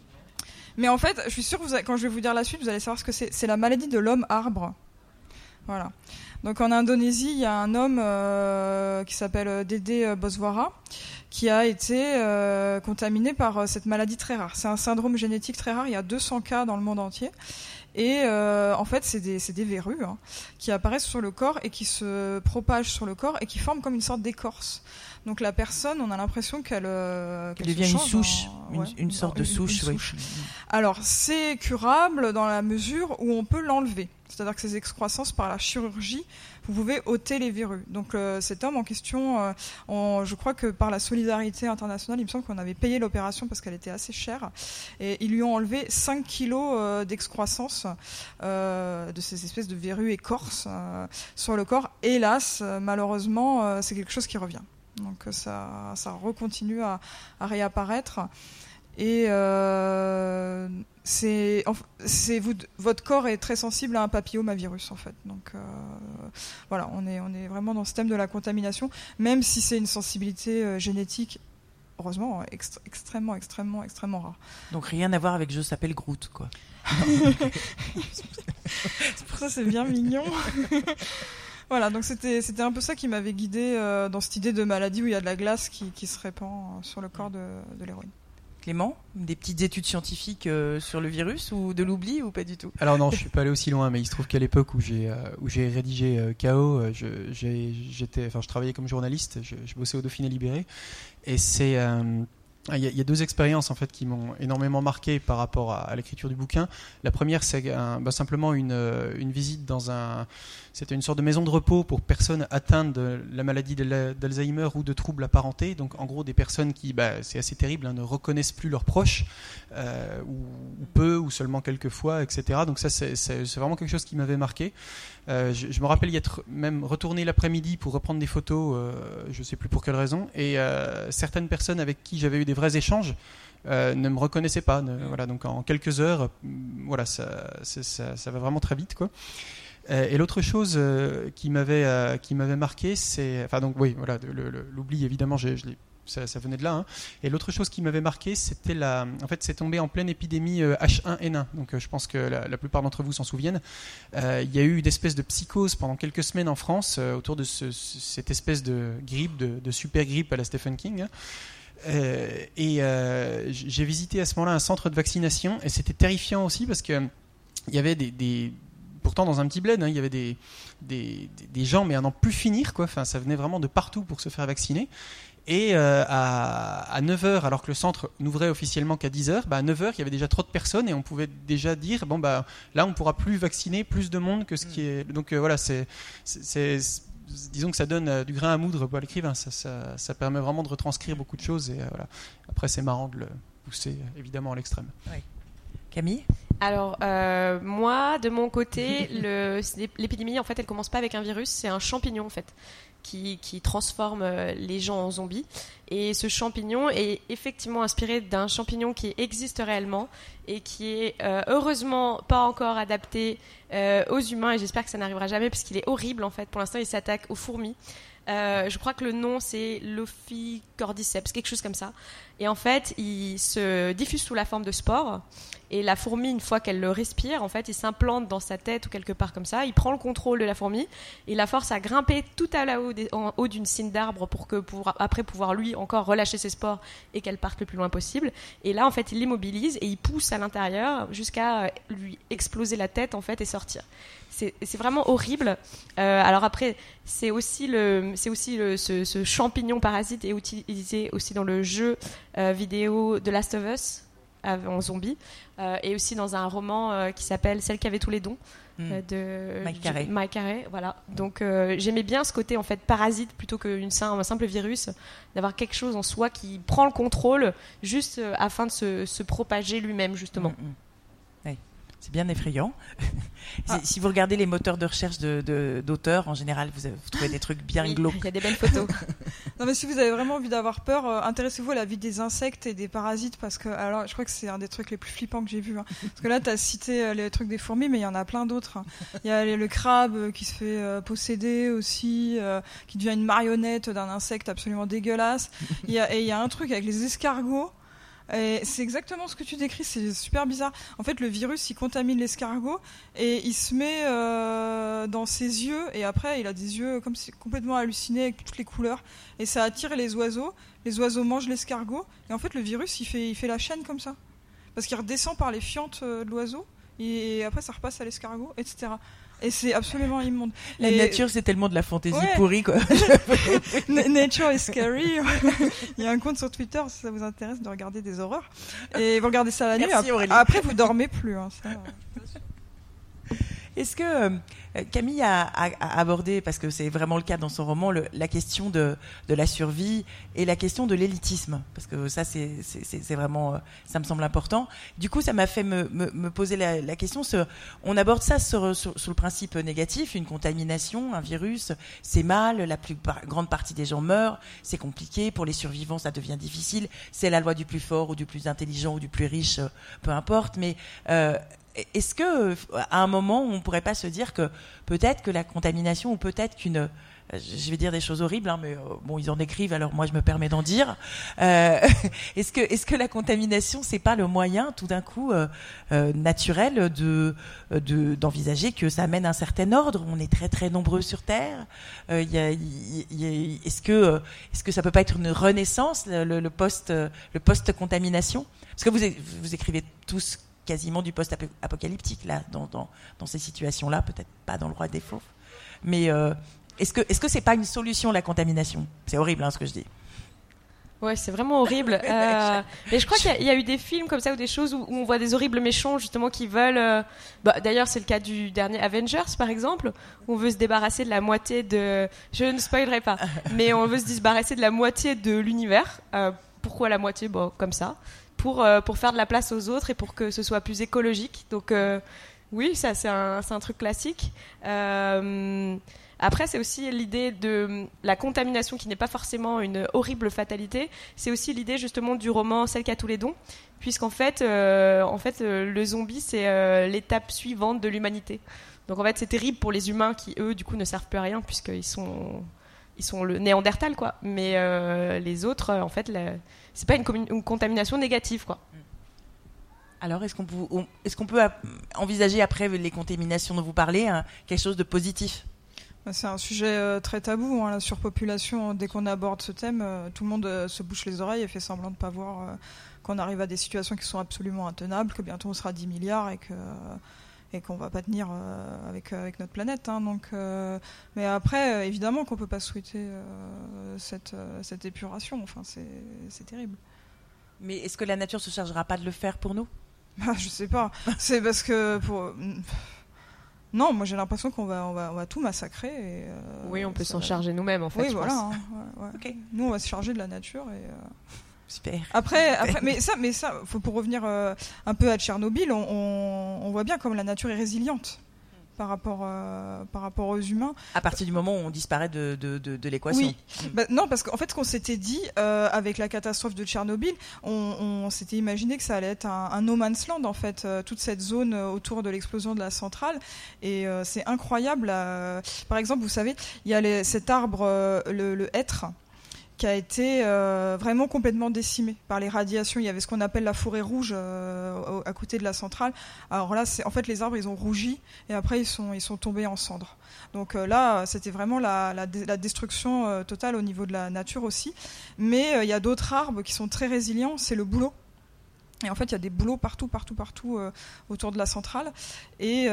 Mais en fait, je suis sûre que vous allez- quand je vais vous dire la suite, vous allez savoir ce que c'est. C'est la maladie de l'homme arbre. Voilà. Donc en Indonésie, il y a un homme euh, qui s'appelle Dede Boswara qui a été euh, contaminé par euh, cette maladie très rare. C'est un syndrome génétique très rare. Il y a deux cents cas dans le monde entier. Et euh, en fait, c'est des, c'est des verrues hein, qui apparaissent sur le corps et qui se propagent sur le corps et qui forment comme une sorte d'écorce. Donc la personne, on a l'impression qu'elle, euh, qu'elle Elle devient se une change souche, en- une, ouais, une sorte de une- souche. une oui. souche. Alors, c'est curable dans la mesure où on peut l'enlever. C'est-à-dire que ces excroissances, par la chirurgie, vous pouvez ôter les verrues. Donc, euh, cet homme en question, euh, on- je crois que par la solidarité internationale, il me semble qu'on avait payé l'opération parce qu'elle était assez chère. Et ils lui ont enlevé cinq kilos euh, d'excroissance euh, de ces espèces de verrues écorces euh, sur le corps. Hélas, euh, malheureusement, euh, c'est quelque chose qui revient. Donc, ça, ça recontinue à, à réapparaître. Et euh, c'est, c'est vous, votre corps est très sensible à un papillomavirus en fait. Donc euh, voilà, on est, on est vraiment dans ce thème de la contamination, même si c'est une sensibilité euh, génétique, heureusement, extra- extrêmement, extrêmement, extrêmement rare. Donc rien à voir avec Je s'appelle Groot, quoi. C'est pour ça c'est bien mignon. Voilà, donc c'était, c'était un peu ça qui m'avait guidé euh, dans cette idée de maladie où il y a de la glace qui, qui se répand euh, sur le corps de, de l'héroïne. Clément, des petites études scientifiques euh, sur le virus ou de l'oubli ou pas du tout? Alors non, je suis pas allé aussi loin, mais il se trouve qu'à l'époque où j'ai euh, où j'ai rédigé euh, K O, euh, je, j'ai, j'étais, enfin, je travaillais comme journaliste, je, je bossais au Dauphiné Libéré, et c'est euh, il y, a, il y a deux expériences en fait qui m'ont énormément marqué par rapport à, à l'écriture du bouquin. La première, c'est un, bah, simplement une, une visite dans un, c'était une sorte de maison de repos pour personnes atteintes de la maladie d'Alzheimer ou de troubles apparentés. Donc en gros des personnes qui, bah, c'est assez terrible, hein, ne reconnaissent plus leurs proches, euh, ou, ou peu, ou seulement quelques fois, et cetera. Donc ça c'est, c'est, c'est vraiment quelque chose qui m'avait marqué. Euh, je, je me rappelle y être même retourné l'après-midi pour reprendre des photos, euh, je ne sais plus pour quelle raison, et euh, certaines personnes avec qui j'avais eu des vrais échanges euh, ne me reconnaissaient pas. Ne, voilà, donc en quelques heures, voilà, ça, ça, ça, ça va vraiment très vite, quoi. Euh, et l'autre chose euh, qui m'avait euh, qui m'avait marqué, c'est, enfin donc oui, voilà, le, le, l'oubli évidemment, je, je l'ai ça, ça venait de là. Hein. Et l'autre chose qui m'avait marqué, c'était la. En fait, c'est tombé en pleine épidémie euh, H un N un. Donc, euh, je pense que la, la plupart d'entre vous s'en souviennent. Euh, il y a eu une espèce de psychose pendant quelques semaines en France euh, autour de ce, cette espèce de grippe, de, de super grippe à la Stephen King. Hein. Euh, et euh, j'ai visité à ce moment-là un centre de vaccination et c'était terrifiant aussi parce que il y avait des, des pourtant dans un petit bled, hein, il y avait des, des, des gens mais à n'en plus finir quoi. Enfin, ça venait vraiment de partout pour se faire vacciner. Et euh, à, à neuf heures, alors que le centre n'ouvrait officiellement qu'à dix heures, bah à neuf heures, il y avait déjà trop de personnes et on pouvait déjà dire bon bah là on pourra plus vacciner plus de monde que ce qui est. Donc euh, voilà, c'est, c'est, c'est disons que ça donne euh, du grain à moudre pour l'écrivain. Ça, ça, ça permet vraiment de retranscrire beaucoup de choses. Et euh, voilà. Après, c'est marrant de le pousser euh, évidemment à l'extrême. Oui. Camille ? Alors, euh, moi, de mon côté, le, l'épidémie, en fait, elle commence pas avec un virus, c'est un champignon, en fait, qui, qui transforme les gens en zombies. Et ce champignon est effectivement inspiré d'un champignon qui existe réellement et qui est euh, heureusement pas encore adapté euh, aux humains. Et j'espère que ça n'arrivera jamais, parce qu'il est horrible, en fait. Pour l'instant, il s'attaque aux fourmis. Euh, je crois que le nom c'est l'Ophicordyceps, quelque chose comme ça. Et en fait, il se diffuse sous la forme de spores. Et la fourmi, une fois qu'elle le respire, en fait, il s'implante dans sa tête ou quelque part comme ça. Il prend le contrôle de la fourmi et la force à grimper tout à la haut, en haut d'une cime d'arbre pour que pour après pouvoir lui encore relâcher ses spores et qu'elle parte le plus loin possible. Et là, en fait, il l'immobilise et il pousse à l'intérieur jusqu'à lui exploser la tête en fait et sortir. C'est, c'est vraiment horrible. Euh, alors après, c'est aussi le, c'est aussi le, ce, ce champignon parasite est utilisé aussi dans le jeu euh, vidéo The Last of Us en zombie euh, et aussi dans un roman euh, qui s'appelle Celle qui avait tous les dons mmh. euh, de Mike Carey. Mike Carey, voilà. Donc euh, j'aimais bien ce côté en fait parasite plutôt qu'un simple virus, d'avoir quelque chose en soi qui prend le contrôle juste euh, afin de se, se propager lui-même justement. Mmh, mmh. Oui. C'est bien effrayant. Ah. Si vous regardez les moteurs de recherche de, de, d'auteurs, en général, vous, avez, vous trouvez des trucs bien oui, glauques. Il y a des belles photos. Non, mais si vous avez vraiment envie d'avoir peur, euh, intéressez-vous à la vie des insectes et des parasites, parce que alors, je crois que c'est un des trucs les plus flippants que j'ai vus. Hein. Parce que là, tu as cité euh, les trucs des fourmis, mais il y en a plein d'autres. Hein. Il y a les, le crabe qui se fait euh, posséder aussi, euh, qui devient une marionnette d'un insecte absolument dégueulasse. Il y a, et il y a un truc avec les escargots. Et c'est exactement ce que tu décris, c'est super bizarre. En fait, le virus, il contamine l'escargot et il se met euh, dans ses yeux. Et après, il a des yeux comme si, complètement hallucinés avec toutes les couleurs. Et ça attire les oiseaux. Les oiseaux mangent l'escargot. Et en fait, le virus, il fait, il fait la chaîne comme ça. Parce qu'il redescend par les fientes de l'oiseau. Et après, ça repasse à l'escargot, et cetera. Et c'est absolument immonde. La et... nature, c'est tellement de la fantaisie ouais. pourrie, quoi. Nature is scary. Il y a un compte sur Twitter, si ça vous intéresse de regarder des horreurs. Et vous regardez ça la nuit. Merci, Aurélie. Après, vous dormez plus. Hein, ça. Est-ce que euh, Camille a, a, a abordé, parce que c'est vraiment le cas dans son roman, le, la question de, de la survie et la question de l'élitisme, parce que ça, c'est, c'est, c'est vraiment, euh, ça me semble important. Du coup, ça m'a fait me, me, me poser la, la question. Ce, on aborde ça sur, sur, sur le principe négatif, une contamination, un virus, c'est mal, la plus par, grande partie des gens meurent, c'est compliqué, pour les survivants, ça devient difficile, c'est la loi du plus fort ou du plus intelligent ou du plus riche, euh, peu importe, mais... Euh, Est-ce que, à un moment, on ne pourrait pas se dire que peut-être que la contamination, ou peut-être qu'une, je vais dire des choses horribles, hein, mais bon, ils en écrivent, alors moi je me permets d'en dire. Euh, est-ce que, est-ce que la contamination, c'est pas le moyen, tout d'un coup, euh, euh, naturel, de, de, d'envisager que ça amène un certain ordre? On est très très nombreux sur Terre. Euh, y a, y, y, est-ce que, est-ce que ça peut pas être une renaissance, le, le post, le post-contamination? Parce que vous, vous écrivez tous quasiment du post-apocalyptique là, dans, dans, dans ces situations-là, peut-être pas dans le Roi des Fauves. Mais euh, est-ce que est-ce que c'est pas une solution, la contamination? C'est horrible, hein, ce que je dis. Ouais, c'est vraiment horrible. Euh, mais je crois qu'il y a, il y a eu des films comme ça ou des choses où, où on voit des horribles méchants justement qui veulent. Euh, bah, d'ailleurs, c'est le cas du dernier Avengers, par exemple, où on veut se débarrasser de la moitié de. Je ne spoilerai pas, mais on veut se débarrasser de la moitié de l'univers. Euh, pourquoi la moitié? Bon, comme ça. Pour, euh, pour faire de la place aux autres et pour que ce soit plus écologique. Donc euh, oui, ça c'est un, c'est un truc classique. Euh, après, c'est aussi l'idée de la contamination qui n'est pas forcément une horrible fatalité. C'est aussi l'idée justement du roman Celle qui a tous les dons, puisqu'en fait, euh, en fait euh, le zombie, c'est euh, l'étape suivante de l'humanité. Donc en fait, c'est terrible pour les humains qui, eux, du coup, ne servent plus à rien puisqu'ils sont... ils sont le Néandertal, quoi. Mais euh, les autres, euh, en fait, la... c'est pas une, commun- une contamination négative, quoi. Alors, est-ce qu'on peut, on- est-ce qu'on peut ap- envisager, après les contaminations dont vous parlez, hein, quelque chose de positif ? C'est un sujet euh, très tabou, hein, la surpopulation. Dès qu'on aborde ce thème, euh, tout le monde euh, se bouche les oreilles et fait semblant de ne pas voir euh, qu'on arrive à des situations qui sont absolument intenables, que bientôt on sera dix milliards et que... Euh, et qu'on va pas tenir euh, avec, euh, avec notre planète. Hein, donc, euh, mais après, euh, évidemment qu'on peut pas souhaiter euh, cette, euh, cette épuration. Enfin, c'est, c'est terrible. Mais est-ce que la nature se chargera pas de le faire pour nous ? Bah, je sais pas. C'est parce que pour... Non, moi j'ai l'impression qu'on va, on va, on va tout massacrer. Et, euh, Oui, on peut ça s'en va... charger nous-mêmes, en fait. Oui, je voilà. pense. Hein, ouais, ouais. Ok. Nous, on va se charger de la nature et... Euh... Super. Après, après, mais ça, mais ça, faut pour revenir euh, un peu à Tchernobyl, on, on, on voit bien comme la nature est résiliente par rapport, euh, par rapport aux humains. À partir du moment où on disparaît de, de, de, de l'équation. Oui. Bah, non, parce qu'en fait, ce qu'on s'était dit euh, avec la catastrophe de Tchernobyl, on, on s'était imaginé que ça allait être un, un no man's land, en fait, euh, toute cette zone euh, autour de l'explosion de la centrale. Et euh, c'est incroyable. Euh, par exemple, vous savez, il y a les, cet arbre, euh, le, le hêtre, qui a été euh, vraiment complètement décimé par les radiations. Il y avait ce qu'on appelle la forêt rouge euh, à côté de la centrale. Alors là, c'est, en fait, les arbres, ils ont rougi et après, ils sont, ils sont tombés en cendres. Donc euh, là, c'était vraiment la, la, la destruction euh, totale au niveau de la nature aussi. Mais euh, il y a d'autres arbres qui sont très résilients. C'est le bouleau. Et en fait, il y a des bouleaux partout, partout, partout euh, autour de la centrale. Et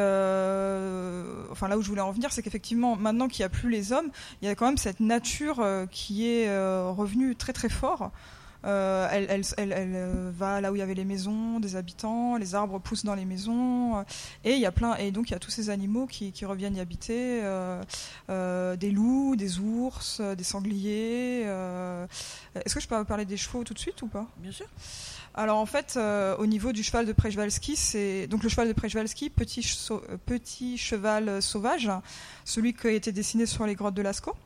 euh, enfin, là où je voulais en venir, c'est qu'effectivement, maintenant qu'il n'y a plus les hommes, il y a quand même cette nature euh, qui est euh, revenue très, très fort. Euh, elle, elle, elle, elle va là où il y avait les maisons des habitants, les arbres poussent dans les maisons, euh, et il y a plein, et donc il y a tous ces animaux qui, qui reviennent y habiter, euh, euh, des loups, des ours, euh, des sangliers. Euh... Est-ce que je peux parler des chevaux tout de suite ou pas ? Bien sûr. Alors en fait, euh, au niveau du cheval de Przewalski, c'est donc le cheval de Przewalski, petit, che- petit cheval sauvage, celui qui a été dessiné sur les grottes de Lascaux,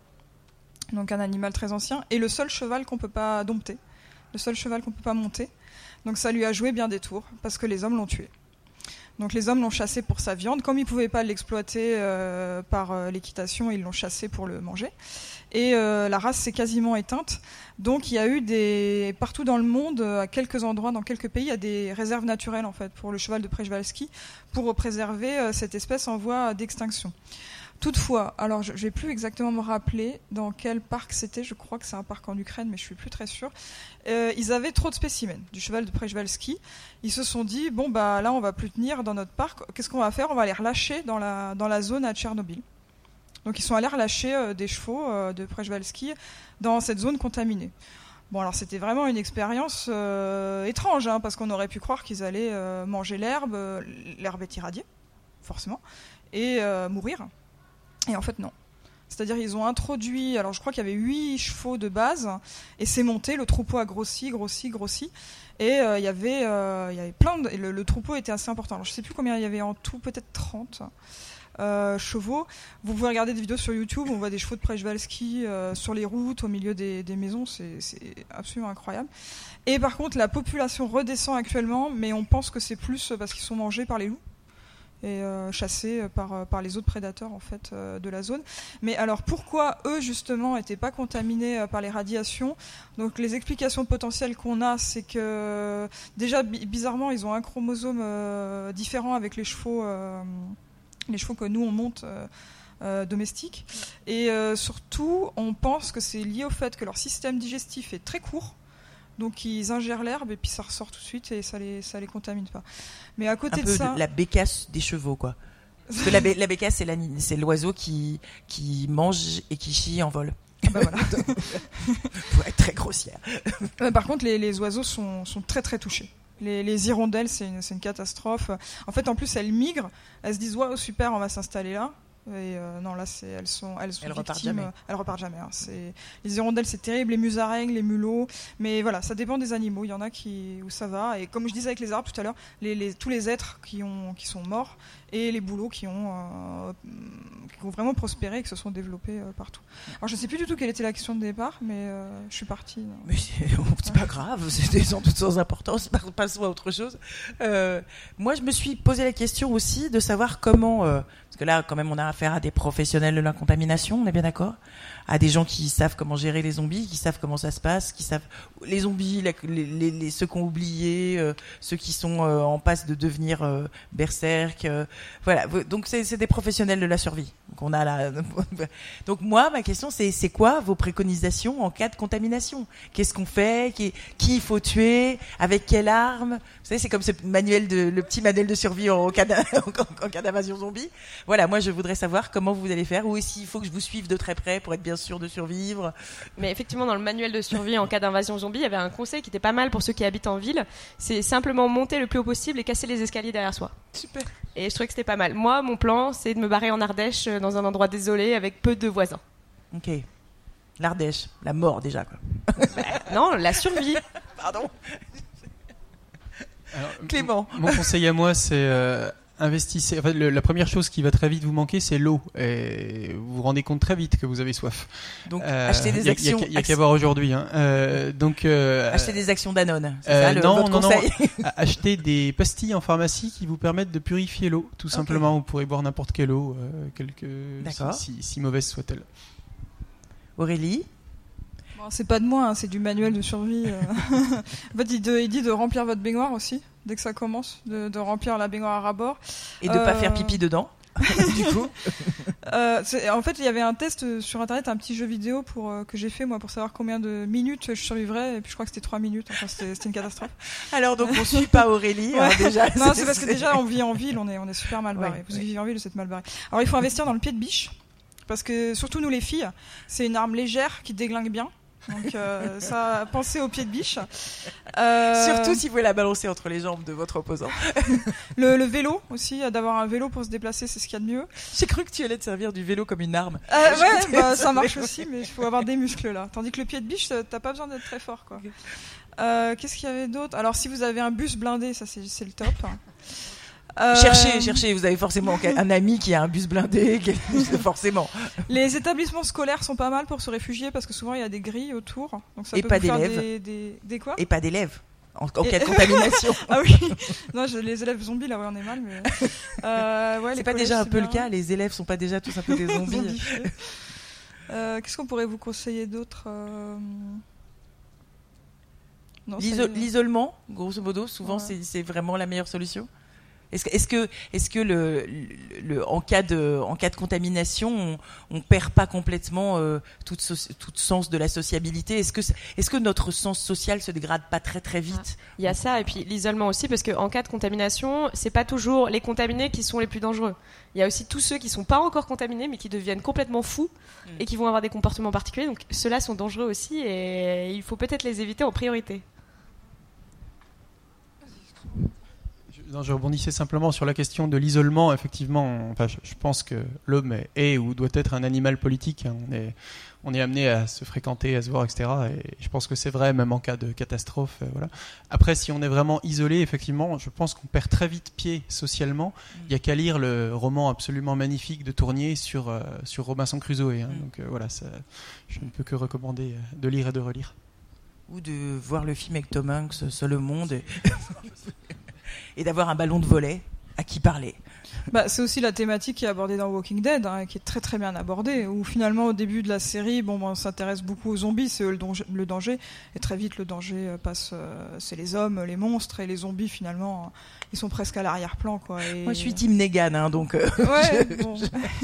donc un animal très ancien, et le seul cheval qu'on peut pas dompter, le seul cheval qu'on peut pas monter. Donc ça lui a joué bien des tours parce que les hommes l'ont tué. Donc les hommes l'ont chassé pour sa viande, comme ils pouvaient pas l'exploiter euh, par euh, l'équitation, ils l'ont chassé pour le manger. Et euh, la race s'est quasiment éteinte. Donc il y a eu des partout dans le monde, à quelques endroits, dans quelques pays, il y a des réserves naturelles en fait pour le cheval de Przewalski pour préserver euh, cette espèce en voie d'extinction. Toutefois, alors je ne vais plus exactement me rappeler dans quel parc c'était, je crois que c'est un parc en Ukraine, mais je suis plus très sûre. Euh, ils avaient trop de spécimens du cheval de Przewalski. Ils se sont dit, bon bah là on va plus tenir dans notre parc, qu'est-ce qu'on va faire ? On va les relâcher dans la, dans la zone à Tchernobyl. Donc ils sont allés relâcher euh, des chevaux euh, de Przewalski dans cette zone contaminée. Bon alors c'était vraiment une expérience euh, étrange, hein, parce qu'on aurait pu croire qu'ils allaient euh, manger l'herbe, euh, l'herbe est irradiée, forcément, et euh, mourir. Et en fait, non. C'est-à-dire ils ont introduit, alors je crois qu'il y avait huit chevaux de base, et c'est monté, le troupeau a grossi, grossi, grossi, et euh, il, y avait, euh, il y avait plein de... Le, le troupeau était assez important. Alors je ne sais plus combien il y avait en tout, peut-être trente euh, chevaux. Vous pouvez regarder des vidéos sur YouTube, on voit des chevaux de Przewalski euh, sur les routes, au milieu des, des maisons, c'est, c'est absolument incroyable. Et par contre, la population redescend actuellement, mais on pense que c'est plus parce qu'ils sont mangés par les loups et euh, chassés par, par les autres prédateurs en fait euh, de la zone. Mais alors pourquoi eux justement n'étaient pas contaminés euh, par les radiations ? Donc les explications potentielles qu'on a, c'est que déjà bi- bizarrement ils ont un chromosome euh, différent avec les chevaux, euh, les chevaux que nous on monte euh, euh, domestiques. Et euh, surtout on pense que c'est lié au fait que leur système digestif est très court. Donc ils ingèrent l'herbe et puis ça ressort tout de suite et ça les ça les contamine pas. Mais à côté un de peu ça, de la bécasse des chevaux, quoi. Parce que la, bé- la bécasse, c'est, la, c'est l'oiseau qui qui mange et qui chie en vol. bah voilà. Pour être très grossière. Euh, par contre, les, les oiseaux sont sont très très touchés. Les, les hirondelles, c'est une c'est une catastrophe. En fait, en plus, elles migrent. Elles se disent ouais, super, on va s'installer là. Et euh, non, là, c'est, elles sont, elles sont elles victimes. Repartent jamais. Elles repartent jamais. Hein. C'est, les hirondelles, c'est terrible. Les musaraignes, les mulots. Mais voilà, ça dépend des animaux. Il y en a qui, où ça va. Et comme je disais avec les arbres tout à l'heure, les, les, tous les êtres qui, ont, qui sont morts et les bouleaux qui ont, euh, qui ont vraiment prospéré et qui se sont développés euh, partout. Alors, je ne sais plus du tout quelle était la question de départ, mais euh, je suis partie. Non. Mais c'est, c'est pas grave, c'est sans doute sans importance. Passons à autre chose. Euh, moi, je me suis posé la question aussi de savoir comment. Euh, parce que là, quand même, on a affaire à des professionnels de la contamination, on est bien d'accord ? À des gens qui savent comment gérer les zombies, qui savent comment ça se passe, qui savent les zombies, les, les, les ceux qui ont oublié, euh, ceux qui sont euh, en passe de devenir euh, berserk. Euh, voilà, donc c'est, c'est des professionnels de la survie. Donc on a là. Donc moi, ma question c'est c'est quoi vos préconisations en cas de contamination ? Qu'est-ce qu'on fait ? Qui, qui il faut tuer ? Avec quelle arme ? Vous savez, c'est comme ce manuel de le petit manuel de survie en cas en, en cas d'invasion zombie. Voilà, moi je voudrais savoir comment vous allez faire, ou s'il faut que je vous suive de très près pour être bien sûr de survivre. Mais effectivement, dans le manuel de survie en cas d'invasion zombie, il y avait un conseil qui était pas mal pour ceux qui habitent en ville. C'est simplement monter le plus haut possible et casser les escaliers derrière soi. Super. Et je trouvais que c'était pas mal. Moi, mon plan, c'est de me barrer en Ardèche, dans un endroit désolé, avec peu de voisins. Ok. L'Ardèche, la mort déjà, quoi. Bah, non, la survie. Pardon. Alors, Clément. M- mon conseil à moi, c'est euh, investissez. En fait, le, la première chose qui va très vite vous manquer, c'est l'eau. Et vous vous rendez compte très vite que vous avez soif. Donc, Euh, acheter des y a- actions. Il n'y a, qu'à voir aujourd'hui. Hein. Euh, donc, euh, Acheter des actions Danone. C'est euh, ça le, non, votre non, non. conseil. Acheter des pastilles en pharmacie qui vous permettent de purifier l'eau. Tout simplement, vous pourrez boire n'importe quelle eau, euh, quelque, D'accord. si, si, si mauvaise soit-elle. Aurélie. Bon, c'est pas de moi, hein, c'est du manuel de survie. euh. En fait, il, de- il dit de remplir votre baignoire aussi, dès que ça commence, de, de remplir la baignoire à ras-bord. Et de ne Euh, pas faire pipi dedans. Du coup. Euh, c'est- en fait, il y avait un test sur internet, un petit jeu vidéo pour, euh, que j'ai fait moi pour savoir combien de minutes je survivrais, et puis je crois que c'était trois minutes, enfin c'était, c'était une catastrophe. Alors donc on suit pas Aurélie hein, Ouais. déjà. Non, c'est parce que déjà on vit en ville, on est, on est super mal barré. Ouais, Vous ouais. vivez en ville, vous êtes mal barré. Alors il faut investir dans le pied de biche, parce que surtout nous les filles, c'est une arme légère qui déglingue bien. Donc euh, ça, pensez au pied de biche. Euh, Surtout si vous voulez la balancer entre les jambes de votre opposant. le, le vélo aussi, d'avoir un vélo pour se déplacer, c'est ce qu'il y a de mieux. J'ai cru que tu allais te servir du vélo comme une arme. Euh, Je ouais, suis bah, ça désolée. marche aussi, mais il faut avoir des muscles là. Tandis que le pied de biche, t'as pas besoin d'être très fort, quoi. Euh, qu'est-ce qu'il y avait d'autre ? Alors, si vous avez un bus blindé, ça c'est, c'est le top. Euh, Cherchez, cherchez. Vous avez forcément un ami qui a un bus blindé, qui- forcément. Les établissements scolaires sont pas mal pour se réfugier parce que souvent il y a des grilles autour. Donc ça Et peut pas vous faire d'élèves. Des, des, des quoi ? Et pas d'élèves. En, en Et- cas de contamination. Ah oui. Non, je- les élèves zombies là, ouais, on est mal, mais. Euh, ouais, C'est les pas collèges, déjà un c'est peu le bien. cas. Les élèves sont pas déjà tous un peu des zombies. Zombifiés. Euh, Qu'est-ce qu'on pourrait vous conseiller d'autre euh... Non, ça y L'iso- est. L'isolement, grosso modo, souvent Ouais. c'est, c'est vraiment la meilleure solution. Est-ce que, est-ce que, est-ce que le, le, le- en cas de, en cas de contamination, on, on perd pas complètement euh, tout, so- tout sens de la sociabilité ? Est-ce que, est-ce que notre sens social se dégrade pas très très vite ? Il y a ça, et puis l'isolement aussi, parce qu'en cas de contamination, c'est pas toujours les contaminés qui sont les plus dangereux. Il y a aussi tous ceux qui sont pas encore contaminés, mais qui deviennent complètement fous Mm. et qui vont avoir des comportements particuliers. Donc ceux-là sont dangereux aussi, et il faut peut-être les éviter en priorité. Je, non, je rebondissais simplement sur la question de l'isolement. Effectivement, enfin, je, je pense que l'homme est, est ou doit être un animal politique. Hein. On est, on est amené à se fréquenter, à se voir, et cetera. Et je pense que c'est vrai, même en cas de catastrophe. Euh, voilà. Après, si on est vraiment isolé, effectivement, je pense qu'on perd très vite pied socialement. Il y a qu'à lire le roman absolument magnifique de Tournier sur, euh, sur Robinson Crusoe. Hein. Donc euh, voilà, ça, je ne peux que recommander euh, de lire et de relire. Ou de voir le film avec Tom Hanks, Seul le monde, et, et d'avoir un ballon de volley à qui parler. Bah, c'est aussi la thématique qui est abordée dans Walking Dead, hein, qui est très très bien abordée, où finalement au début de la série, bon, on s'intéresse beaucoup aux zombies, c'est eux le danger, le danger, et très vite le danger euh, passe, euh, c'est les hommes, les monstres, et les zombies finalement, euh, ils sont presque à l'arrière-plan, quoi. Et... Moi, je suis Team Negan, hein, donc. euh, Ouais, je- bon.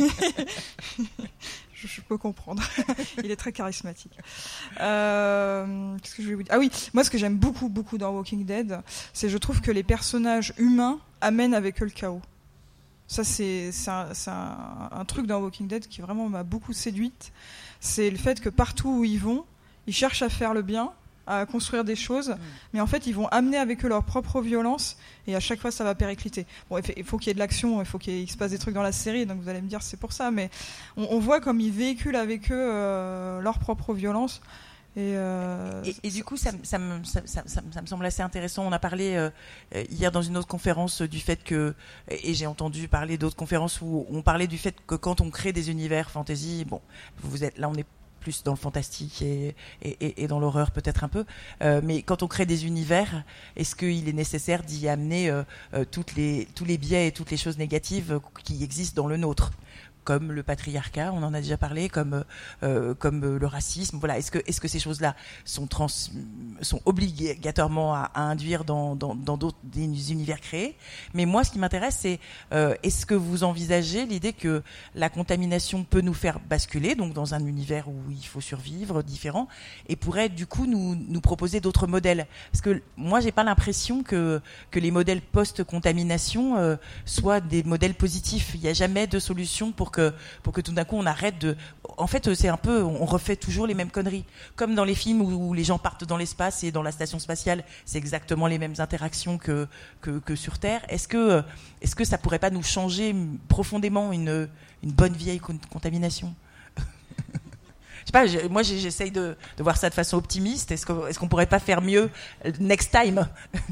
je, je peux comprendre. Il est très charismatique. Euh, qu'est-ce que je vais vous dire ? Ah oui, moi ce que j'aime beaucoup, beaucoup dans Walking Dead, c'est je trouve que les personnages humains amènent avec eux le chaos. Ça, c'est, c'est, un, c'est un, un truc dans Walking Dead qui vraiment m'a beaucoup séduite. C'est le fait que partout où ils vont, ils cherchent à faire le bien, à construire des choses, mais en fait, ils vont amener avec eux leur propre violence, et à chaque fois, ça va péricliter. Bon, il faut qu'il y ait de l'action, il faut qu'il se passe des trucs dans la série, donc vous allez me dire c'est pour ça, mais on, on voit comme ils véhiculent avec eux euh, leur propre violence. Et, euh, Et, et du coup, ça, me- ça, me- ça, ça, ça me- ça me semble assez intéressant. On a parlé euh, hier dans une autre conférence du fait que, et j'ai entendu parler d'autres conférences où on parlait du fait que quand on crée des univers fantasy, bon, vous êtes là, on est plus dans le fantastique et, et, et- et dans l'horreur peut-être un peu, euh, mais quand on crée des univers, est-ce qu'il est nécessaire d'y amener euh, euh, toutes les, tous les biais et toutes les choses négatives qui existent dans le nôtre ? comme le patriarcat, on en a déjà parlé, comme euh, comme euh, le racisme. Voilà, est-ce que est-ce que ces choses-là sont trans, sont obligatoirement à, à induire dans dans dans d'autres des univers créés? Mais moi, ce qui m'intéresse, c'est euh, est-ce que vous envisagez l'idée que la contamination peut nous faire basculer, donc dans un univers où il faut survivre, différent, et pourrait du coup nous nous proposer d'autres modèles? Parce que moi, j'ai pas l'impression que que les modèles post-contamination euh, soient des modèles positifs. Il n'y a jamais de solution pour que pour que tout d'un coup on arrête de. En fait, c'est un peu, on refait toujours les mêmes conneries, comme dans les films où, où les gens partent dans l'espace et dans la station spatiale, c'est exactement les mêmes interactions que que, que sur Terre. Est-ce que est-ce que ça pourrait pas nous changer profondément une une bonne vieille con- contamination? Je sais pas, je, moi j'essaye de, de voir ça de façon optimiste. Est-ce, que, est-ce qu'on pourrait pas faire mieux next time?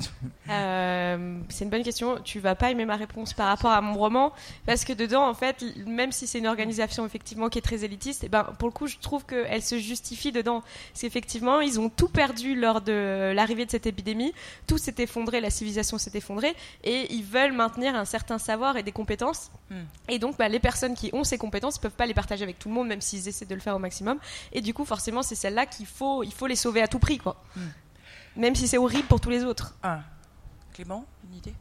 euh, C'est une bonne question. Tu vas pas aimer ma réponse par rapport à mon roman, parce que dedans, en fait, même si c'est une organisation effectivement qui est très élitiste, et ben pour le coup, je trouve qu'elle se justifie dedans. Parce qu'effectivement, ils ont tout perdu lors de l'arrivée de cette épidémie. Tout s'est effondré, la civilisation s'est effondrée, et ils veulent maintenir un certain savoir et des compétences. Mm. Et donc, bah, les personnes qui ont ces compétences peuvent pas les partager avec tout le monde, même s'ils essaient de le faire au maximum. Et du coup, forcément, c'est celles-là qu'il faut, il faut les sauver à tout prix, quoi. Mm. Même si c'est horrible pour tous les autres. Ah. Clément, une idée?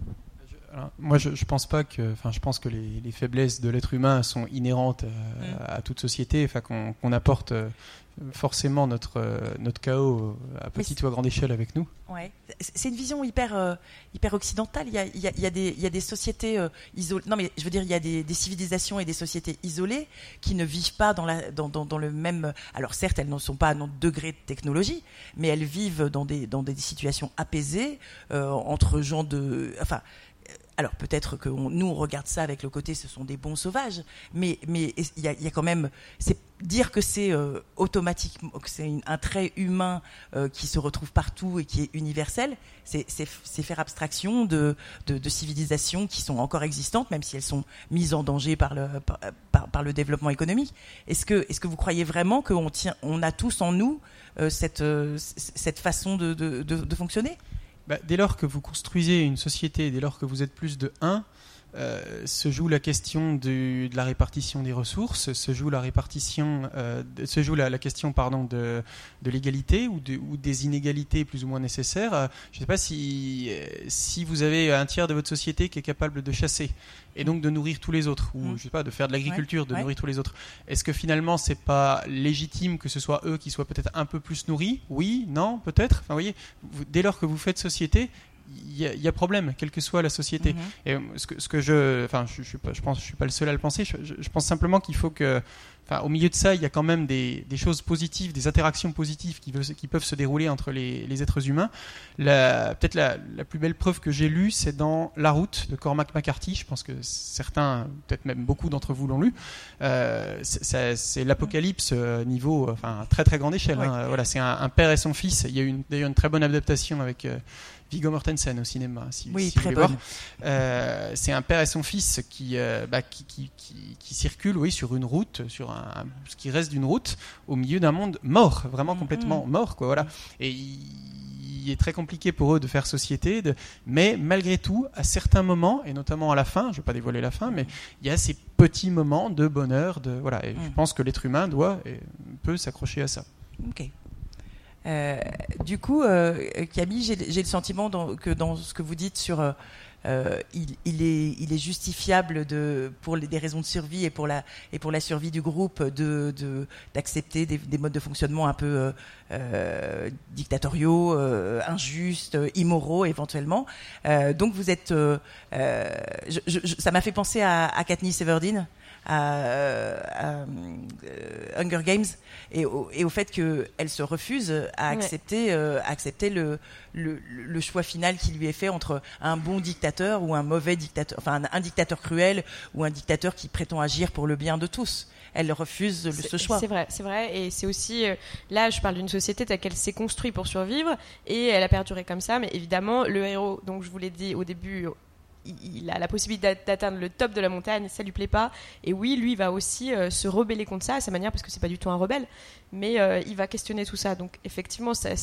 Alors, moi, je, je pense pas que, enfin, je pense que les, les faiblesses de l'être humain sont inhérentes euh, mm. à toute société, enfin, qu'on, qu'on apporte euh, forcément notre euh, notre chaos à petite ou à grande échelle avec nous. Ouais, c'est une vision hyper euh, hyper occidentale. Il y a il y a, il y a des il y a des sociétés euh, isolées. Non, mais je veux dire, il y a des, des civilisations et des sociétés isolées qui ne vivent pas dans la dans dans, dans le même. Alors certes, elles ne sont pas à notre degré de technologie, mais elles vivent dans des dans des situations apaisées euh, entre gens de. Enfin. Alors peut-être que on, nous on regarde ça avec le côté ce sont des bons sauvages, mais mais il y a, y a quand même c'est dire que c'est euh, automatiquement que c'est une, un trait humain euh, qui se retrouve partout et qui est universel, c'est, c'est, c'est faire abstraction de, de de civilisations qui sont encore existantes, même si elles sont mises en danger par le par, par, par le développement économique. Est-ce que est-ce que vous croyez vraiment qu'on tient on a tous en nous euh, cette euh, cette façon de de, de, de fonctionner? Bah, dès lors que vous construisez une société, dès lors que vous êtes plus de un, euh, se joue la question du, de la répartition des ressources, se joue la répartition, euh, de, se joue la, la question pardon de, de l'égalité ou, de, ou des inégalités plus ou moins nécessaires. Euh, je ne sais pas si si vous avez un tiers de votre société qui est capable de chasser et donc de nourrir tous les autres, ou mmh. je sais pas, de faire de l'agriculture, ouais, de ouais. nourrir tous les autres. Est-ce que finalement c'est pas légitime que ce soit eux qui soient peut-être un peu plus nourris? Oui, non, peut-être. Enfin, vous voyez, vous, dès lors que vous faites société, il y, y a problème, quelle que soit la société. Mmh. Et ce que, ce que je, enfin, je, je suis pas, je pense, je suis pas le seul à le penser. Je, je, je pense simplement qu'il faut que, enfin, au milieu de ça, il y a quand même des, des choses positives, des interactions positives qui, veut, qui peuvent se dérouler entre les, les êtres humains. La, peut-être la, la plus belle preuve que j'ai lue, c'est dans La Route de Cormac McCarthy. Je pense que certains, peut-être même beaucoup d'entre vous l'ont lu. Euh, c'est, c'est l'apocalypse niveau, enfin, très très grande échelle. Ouais. Hein. Voilà, c'est un, un père et son fils. Il y a eu une, d'ailleurs une très bonne adaptation avec euh, Viggo Mortensen au cinéma, si, oui, si très vous voulez bonne. voir. Euh, c'est un père et son fils qui, euh, bah, qui, qui, qui, qui circulent, oui, sur une route, sur un, un, ce qui reste d'une route, au milieu d'un monde mort, vraiment complètement mmh. mort, quoi. Voilà. Et il, il est très compliqué pour eux de faire société, de, mais malgré tout, à certains moments, et notamment à la fin, je ne vais pas dévoiler la fin, mais il y a ces petits moments de bonheur, de voilà. Et mmh. je pense que l'être humain doit et peut s'accrocher à ça. Ok. Euh, du coup, euh, Camille, j'ai, j'ai le sentiment dans, que dans ce que vous dites sur, euh, il, il est, il est justifiable de, pour les, des raisons de survie et pour la, et pour la survie du groupe, de, de d'accepter des, des modes de fonctionnement un peu euh, euh, dictatoriaux, euh, injustes, immoraux éventuellement. Euh, donc vous êtes, euh, euh, je, je, ça m'a fait penser à, à Katniss Everdeen. À, à, à Hunger Games et au, et au fait qu'elle se refuse à accepter, ouais. euh, à accepter le, le, le choix final qui lui est fait entre un bon dictateur ou un mauvais dictateur, enfin un, un dictateur cruel ou un dictateur qui prétend agir pour le bien de tous. Elle refuse le, ce choix. C'est vrai, c'est vrai, et c'est aussi euh, là je parle d'une société telle qu'elle s'est construite pour survivre et elle a perduré comme ça, mais évidemment le héros, donc je vous l'ai dit au début, il a la possibilité d'atteindre le top de la montagne, ça lui plaît pas, et oui, lui il va aussi euh, se rebeller contre ça à sa manière, parce que c'est pas du tout un rebelle, mais euh, il va questionner tout ça. Donc effectivement ça,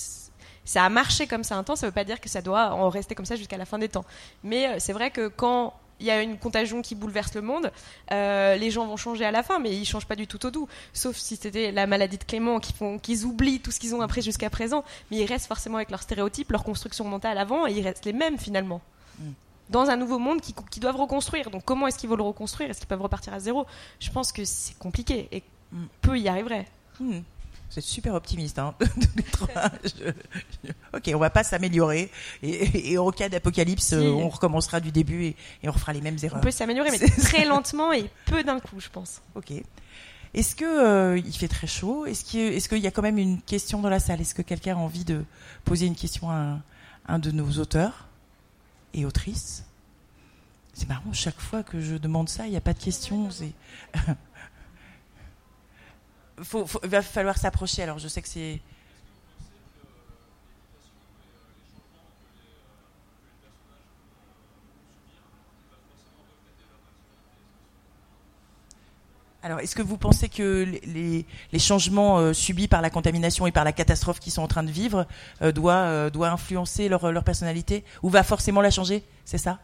ça a marché comme ça un temps, ça veut pas dire que ça doit en rester comme ça jusqu'à la fin des temps, mais euh, c'est vrai que quand y a une contagion qui bouleverse le monde, euh, les gens vont changer à la fin, mais ils changent pas du tout au doux. Sauf si c'était la maladie de Clément qui font, qu'ils oublient tout ce qu'ils ont appris jusqu'à présent, mais ils restent forcément avec leurs stéréotypes, leur construction mentale avant, et ils restent les mêmes finalement. Mm. Dans un nouveau monde qu'ils qui doivent reconstruire. Donc comment est-ce qu'ils vont le reconstruire? Est-ce qu'ils peuvent repartir à zéro? Je pense que c'est compliqué et mm. peu y arriveraient. Mm. Vous êtes super optimiste, hein. je, je, ok, on va pas s'améliorer et, et en cas d'apocalypse, si. on recommencera du début et, et on refera les mêmes erreurs. On peut s'améliorer, mais très lentement et peu d'un coup, je pense. Ok. Est-ce que euh, il fait très chaud? Est-ce qu'il, est-ce qu'il y a quand même une question dans la salle? Est-ce que quelqu'un a envie de poser une question à un, un de nos auteurs et autrices? C'est marrant, chaque fois que je demande ça, il n'y a pas de question. C'est... Faut, faut, il va falloir s'approcher, alors je sais que c'est... Alors, est-ce que vous pensez que les, les changements euh, subis par la contamination et par la catastrophe qu'ils sont en train de vivre euh, doit, euh, doit influencer leur, leur personnalité ou va forcément la changer? C'est ça?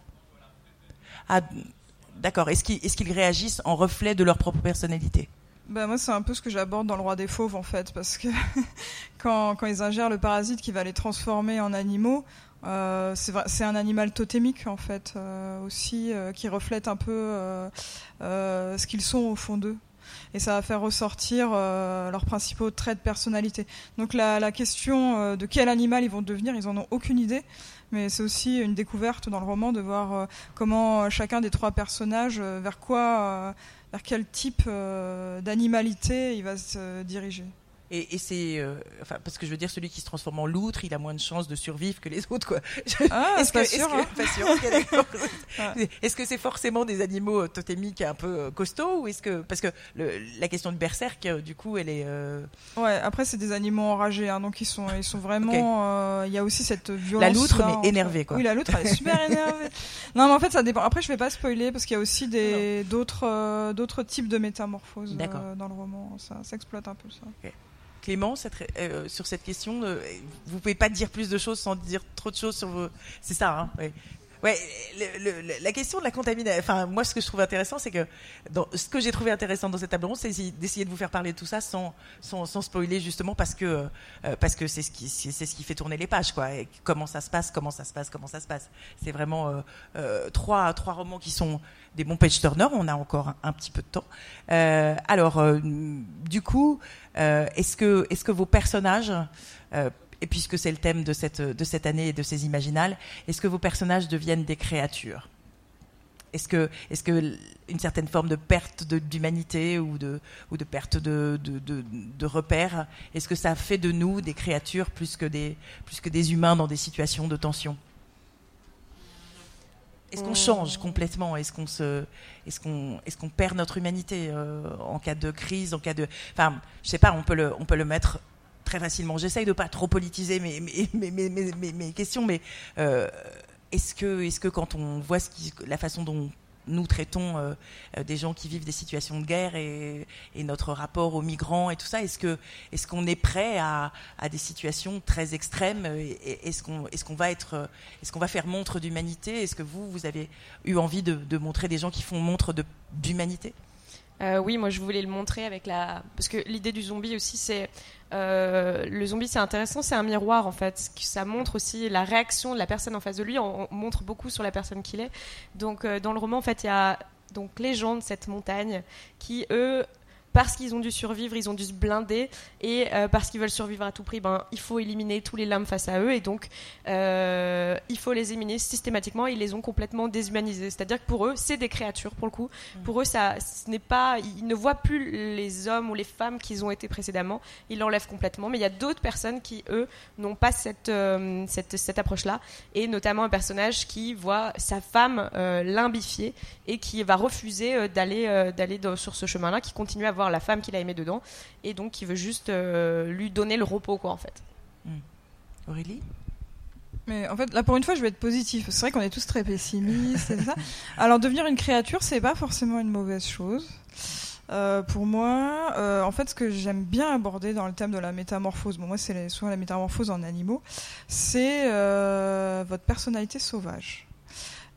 Ah, d'accord. Est-ce qu'ils, est-ce qu'ils réagissent en reflet de leur propre personnalité? Bah moi, c'est un peu ce que j'aborde dans Le Roi des Fauves, en fait, parce que quand, quand ils ingèrent le parasite qui va les transformer en animaux, euh, c'est, vrai, c'est un animal totémique, en fait, euh, aussi, euh, qui reflète un peu euh, euh, ce qu'ils sont au fond d'eux. Et ça va faire ressortir euh, leurs principaux traits de personnalité. Donc la, la question euh, de quel animal ils vont devenir, ils en ont aucune idée. Mais c'est aussi une découverte dans le roman de voir euh, comment chacun des trois personnages, euh, vers quoi... Euh, vers quel type euh, d'animalité il va se diriger. Et, et c'est, euh, enfin, parce que je veux dire, celui qui se transforme en loutre, il a moins de chances de survivre que les autres, quoi. Ah, est-ce c'est que, pas sûr. Est-ce hein. que, pas sûr okay, d'accord. Ouais. Est-ce que c'est forcément des animaux totémiques un peu costauds ou est-ce que, parce que le, la question de berserk, du coup, elle est. Euh... Ouais. Après, c'est des animaux enragés, hein, donc ils sont, ils sont vraiment. Il okay. euh, y a aussi cette violence. La loutre, là, mais énervée, quoi. Oui, la loutre, elle est super énervée. Non, mais en fait, ça dépend. Après, je vais pas spoiler parce qu'il y a aussi des d'autres euh, d'autres types de métamorphoses euh, dans le roman. Ça, ça exploite un peu ça. Okay. Clément, cette, euh, sur cette question, euh, vous pouvez pas dire plus de choses sans dire trop de choses sur vos... C'est ça, hein, ouais. Ouais, le, le, la question de la contamination. Enfin, moi, ce que je trouve intéressant, c'est que dans, ce que j'ai trouvé intéressant dans cette table ronde, c'est d'essayer de vous faire parler de tout ça sans, sans, sans spoiler, justement, parce que euh, parce que c'est ce qui c'est, c'est ce qui fait tourner les pages, quoi. Et comment ça se passe, comment ça se passe, comment ça se passe. C'est vraiment euh, euh, trois trois romans qui sont des bons page turners. On a encore un, un petit peu de temps. Euh, alors, euh, du coup, euh, est-ce que est-ce que vos personnages euh, et puisque c'est le thème de cette, de cette année et de ces imaginales, est-ce que vos personnages deviennent des créatures? Est-ce que, est-ce que une certaine forme de perte de, d'humanité ou de, ou de perte de, de, de, de repères, est-ce que ça fait de nous des créatures plus que des, plus que des humains dans des situations de tension? Est-ce qu'on change complètement? Est-ce qu'on se, est-ce qu'on, est-ce qu'on perd notre humanité euh, en cas de crise, en cas de, enfin, je sais pas, on peut le, on peut le mettre très facilement. J'essaye de pas trop politiser mes, mes, mes, mes, mes, mes questions, mais euh, est-ce que, est-ce que quand on voit ce qui, la façon dont nous traitons euh, des gens qui vivent des situations de guerre et, et notre rapport aux migrants et tout ça, est-ce que, est-ce qu'on est prêt à, à des situations très extrêmes? Et est-ce qu'on, est-ce qu'on va être, est-ce qu'on va faire montre d'humanité? Est-ce que vous, vous avez eu envie de, de montrer des gens qui font montre de, d'humanité? Euh, oui, moi je voulais le montrer avec la... Parce que l'idée du zombie aussi, c'est... Euh, le zombie, c'est intéressant, c'est un miroir en fait. Ça montre aussi la réaction de la personne en face de lui, on, on montre beaucoup sur la personne qu'il est. Donc euh, dans le roman, en fait, il y a donc, les gens de cette montagne qui, eux... parce qu'ils ont dû survivre, ils ont dû se blinder, et euh, parce qu'ils veulent survivre à tout prix, ben, il faut éliminer tous les lames face à eux, et donc euh, il faut les éliminer systématiquement. Ils les ont complètement déshumanisés, c'est-à-dire que pour eux, c'est des créatures pour le coup. Mmh. Pour eux, ça, ce n'est pas, ils ne voient plus les hommes ou les femmes qu'ils ont été précédemment, ils l'enlèvent complètement. Mais il y a d'autres personnes qui, eux, n'ont pas cette, euh, cette, cette approche-là, et notamment un personnage qui voit sa femme euh, limbifiée et qui va refuser euh, d'aller, euh, d'aller dans, sur ce chemin-là, qui continue à voir la femme qu'il a aimée dedans, et donc qui veut juste euh, lui donner le repos, quoi, en fait. Mmh. Aurélie ? Mais en fait, là, pour une fois, je vais être positive. C'est vrai qu'on est tous très pessimistes et ça. Alors, devenir une créature, c'est pas forcément une mauvaise chose. Euh, pour moi, euh, en fait, ce que j'aime bien aborder dans le thème de la métamorphose, bon, moi, c'est les, souvent la métamorphose en animaux, c'est euh, votre personnalité sauvage.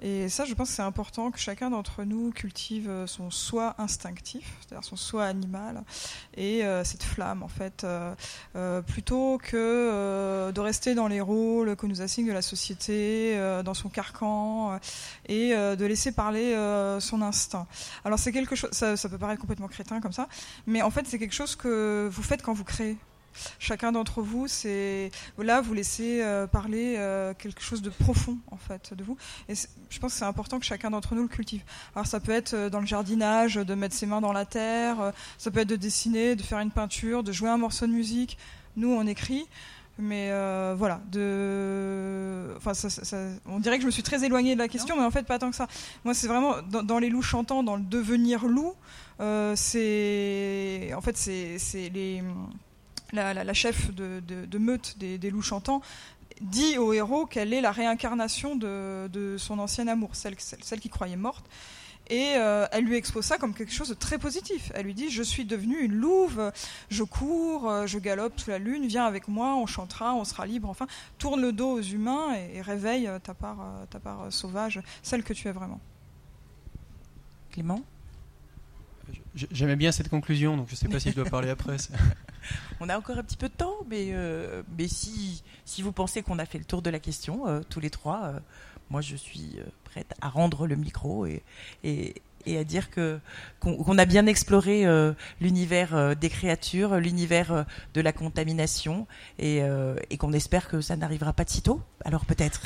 Et ça, je pense que c'est important que chacun d'entre nous cultive son soi instinctif, c'est-à-dire son soi animal, et euh, cette flamme, en fait, euh, euh, plutôt que euh, de rester dans les rôles que nous assigne la société, euh, dans son carcan, euh, et euh, de laisser parler euh, son instinct. Alors c'est quelque chose, ça, ça peut paraître complètement crétin comme ça, mais en fait c'est quelque chose que vous faites quand vous créez. Chacun d'entre vous, c'est là vous laissez euh, parler euh, quelque chose de profond en fait de vous. Et je pense que c'est important que chacun d'entre nous le cultive. Alors ça peut être dans le jardinage, de mettre ses mains dans la terre, ça peut être de dessiner, de faire une peinture, de jouer un morceau de musique. Nous on écrit, mais euh, voilà. De, enfin, ça, ça, ça... on dirait que je me suis très éloignée de la question, non. Mais en fait pas tant que ça. Moi c'est vraiment dans, dans les loups chantants, dans le devenir loup. Euh, c'est en fait c'est, c'est les La, la, la chef de, de, de meute des, des loups chantants dit au héros qu'elle est la réincarnation de, de son ancienne amour, celle, celle, celle qui croyait morte. Et euh, elle lui expose ça comme quelque chose de très positif. Elle lui dit « Je suis devenue une louve, je cours, je galope sous la lune, viens avec moi, on chantera, on sera libre. Enfin, tourne le dos aux humains et, et réveille ta part, ta part sauvage, celle que tu es vraiment. » Clément ? J'aimais bien cette conclusion, donc je ne sais pas si je dois parler après. On a encore un petit peu de temps, mais, euh, mais si, si vous pensez qu'on a fait le tour de la question, euh, tous les trois, euh, moi je suis euh, prête à rendre le micro et, et, et à dire que, qu'on, qu'on a bien exploré euh, l'univers euh, des créatures, l'univers euh, de la contamination, et, euh, et qu'on espère que ça n'arrivera pas de sitôt. Alors peut-être.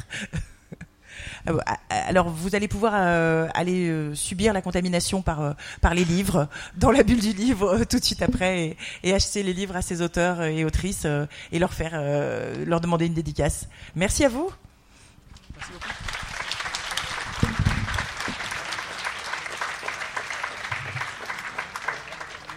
Alors vous allez pouvoir euh, aller euh, subir la contamination par, euh, par les livres, dans la bulle du livre euh, tout de suite après, et, et acheter les livres à ces auteurs et autrices euh, et leur faire euh, leur demander une dédicace. Merci à vous.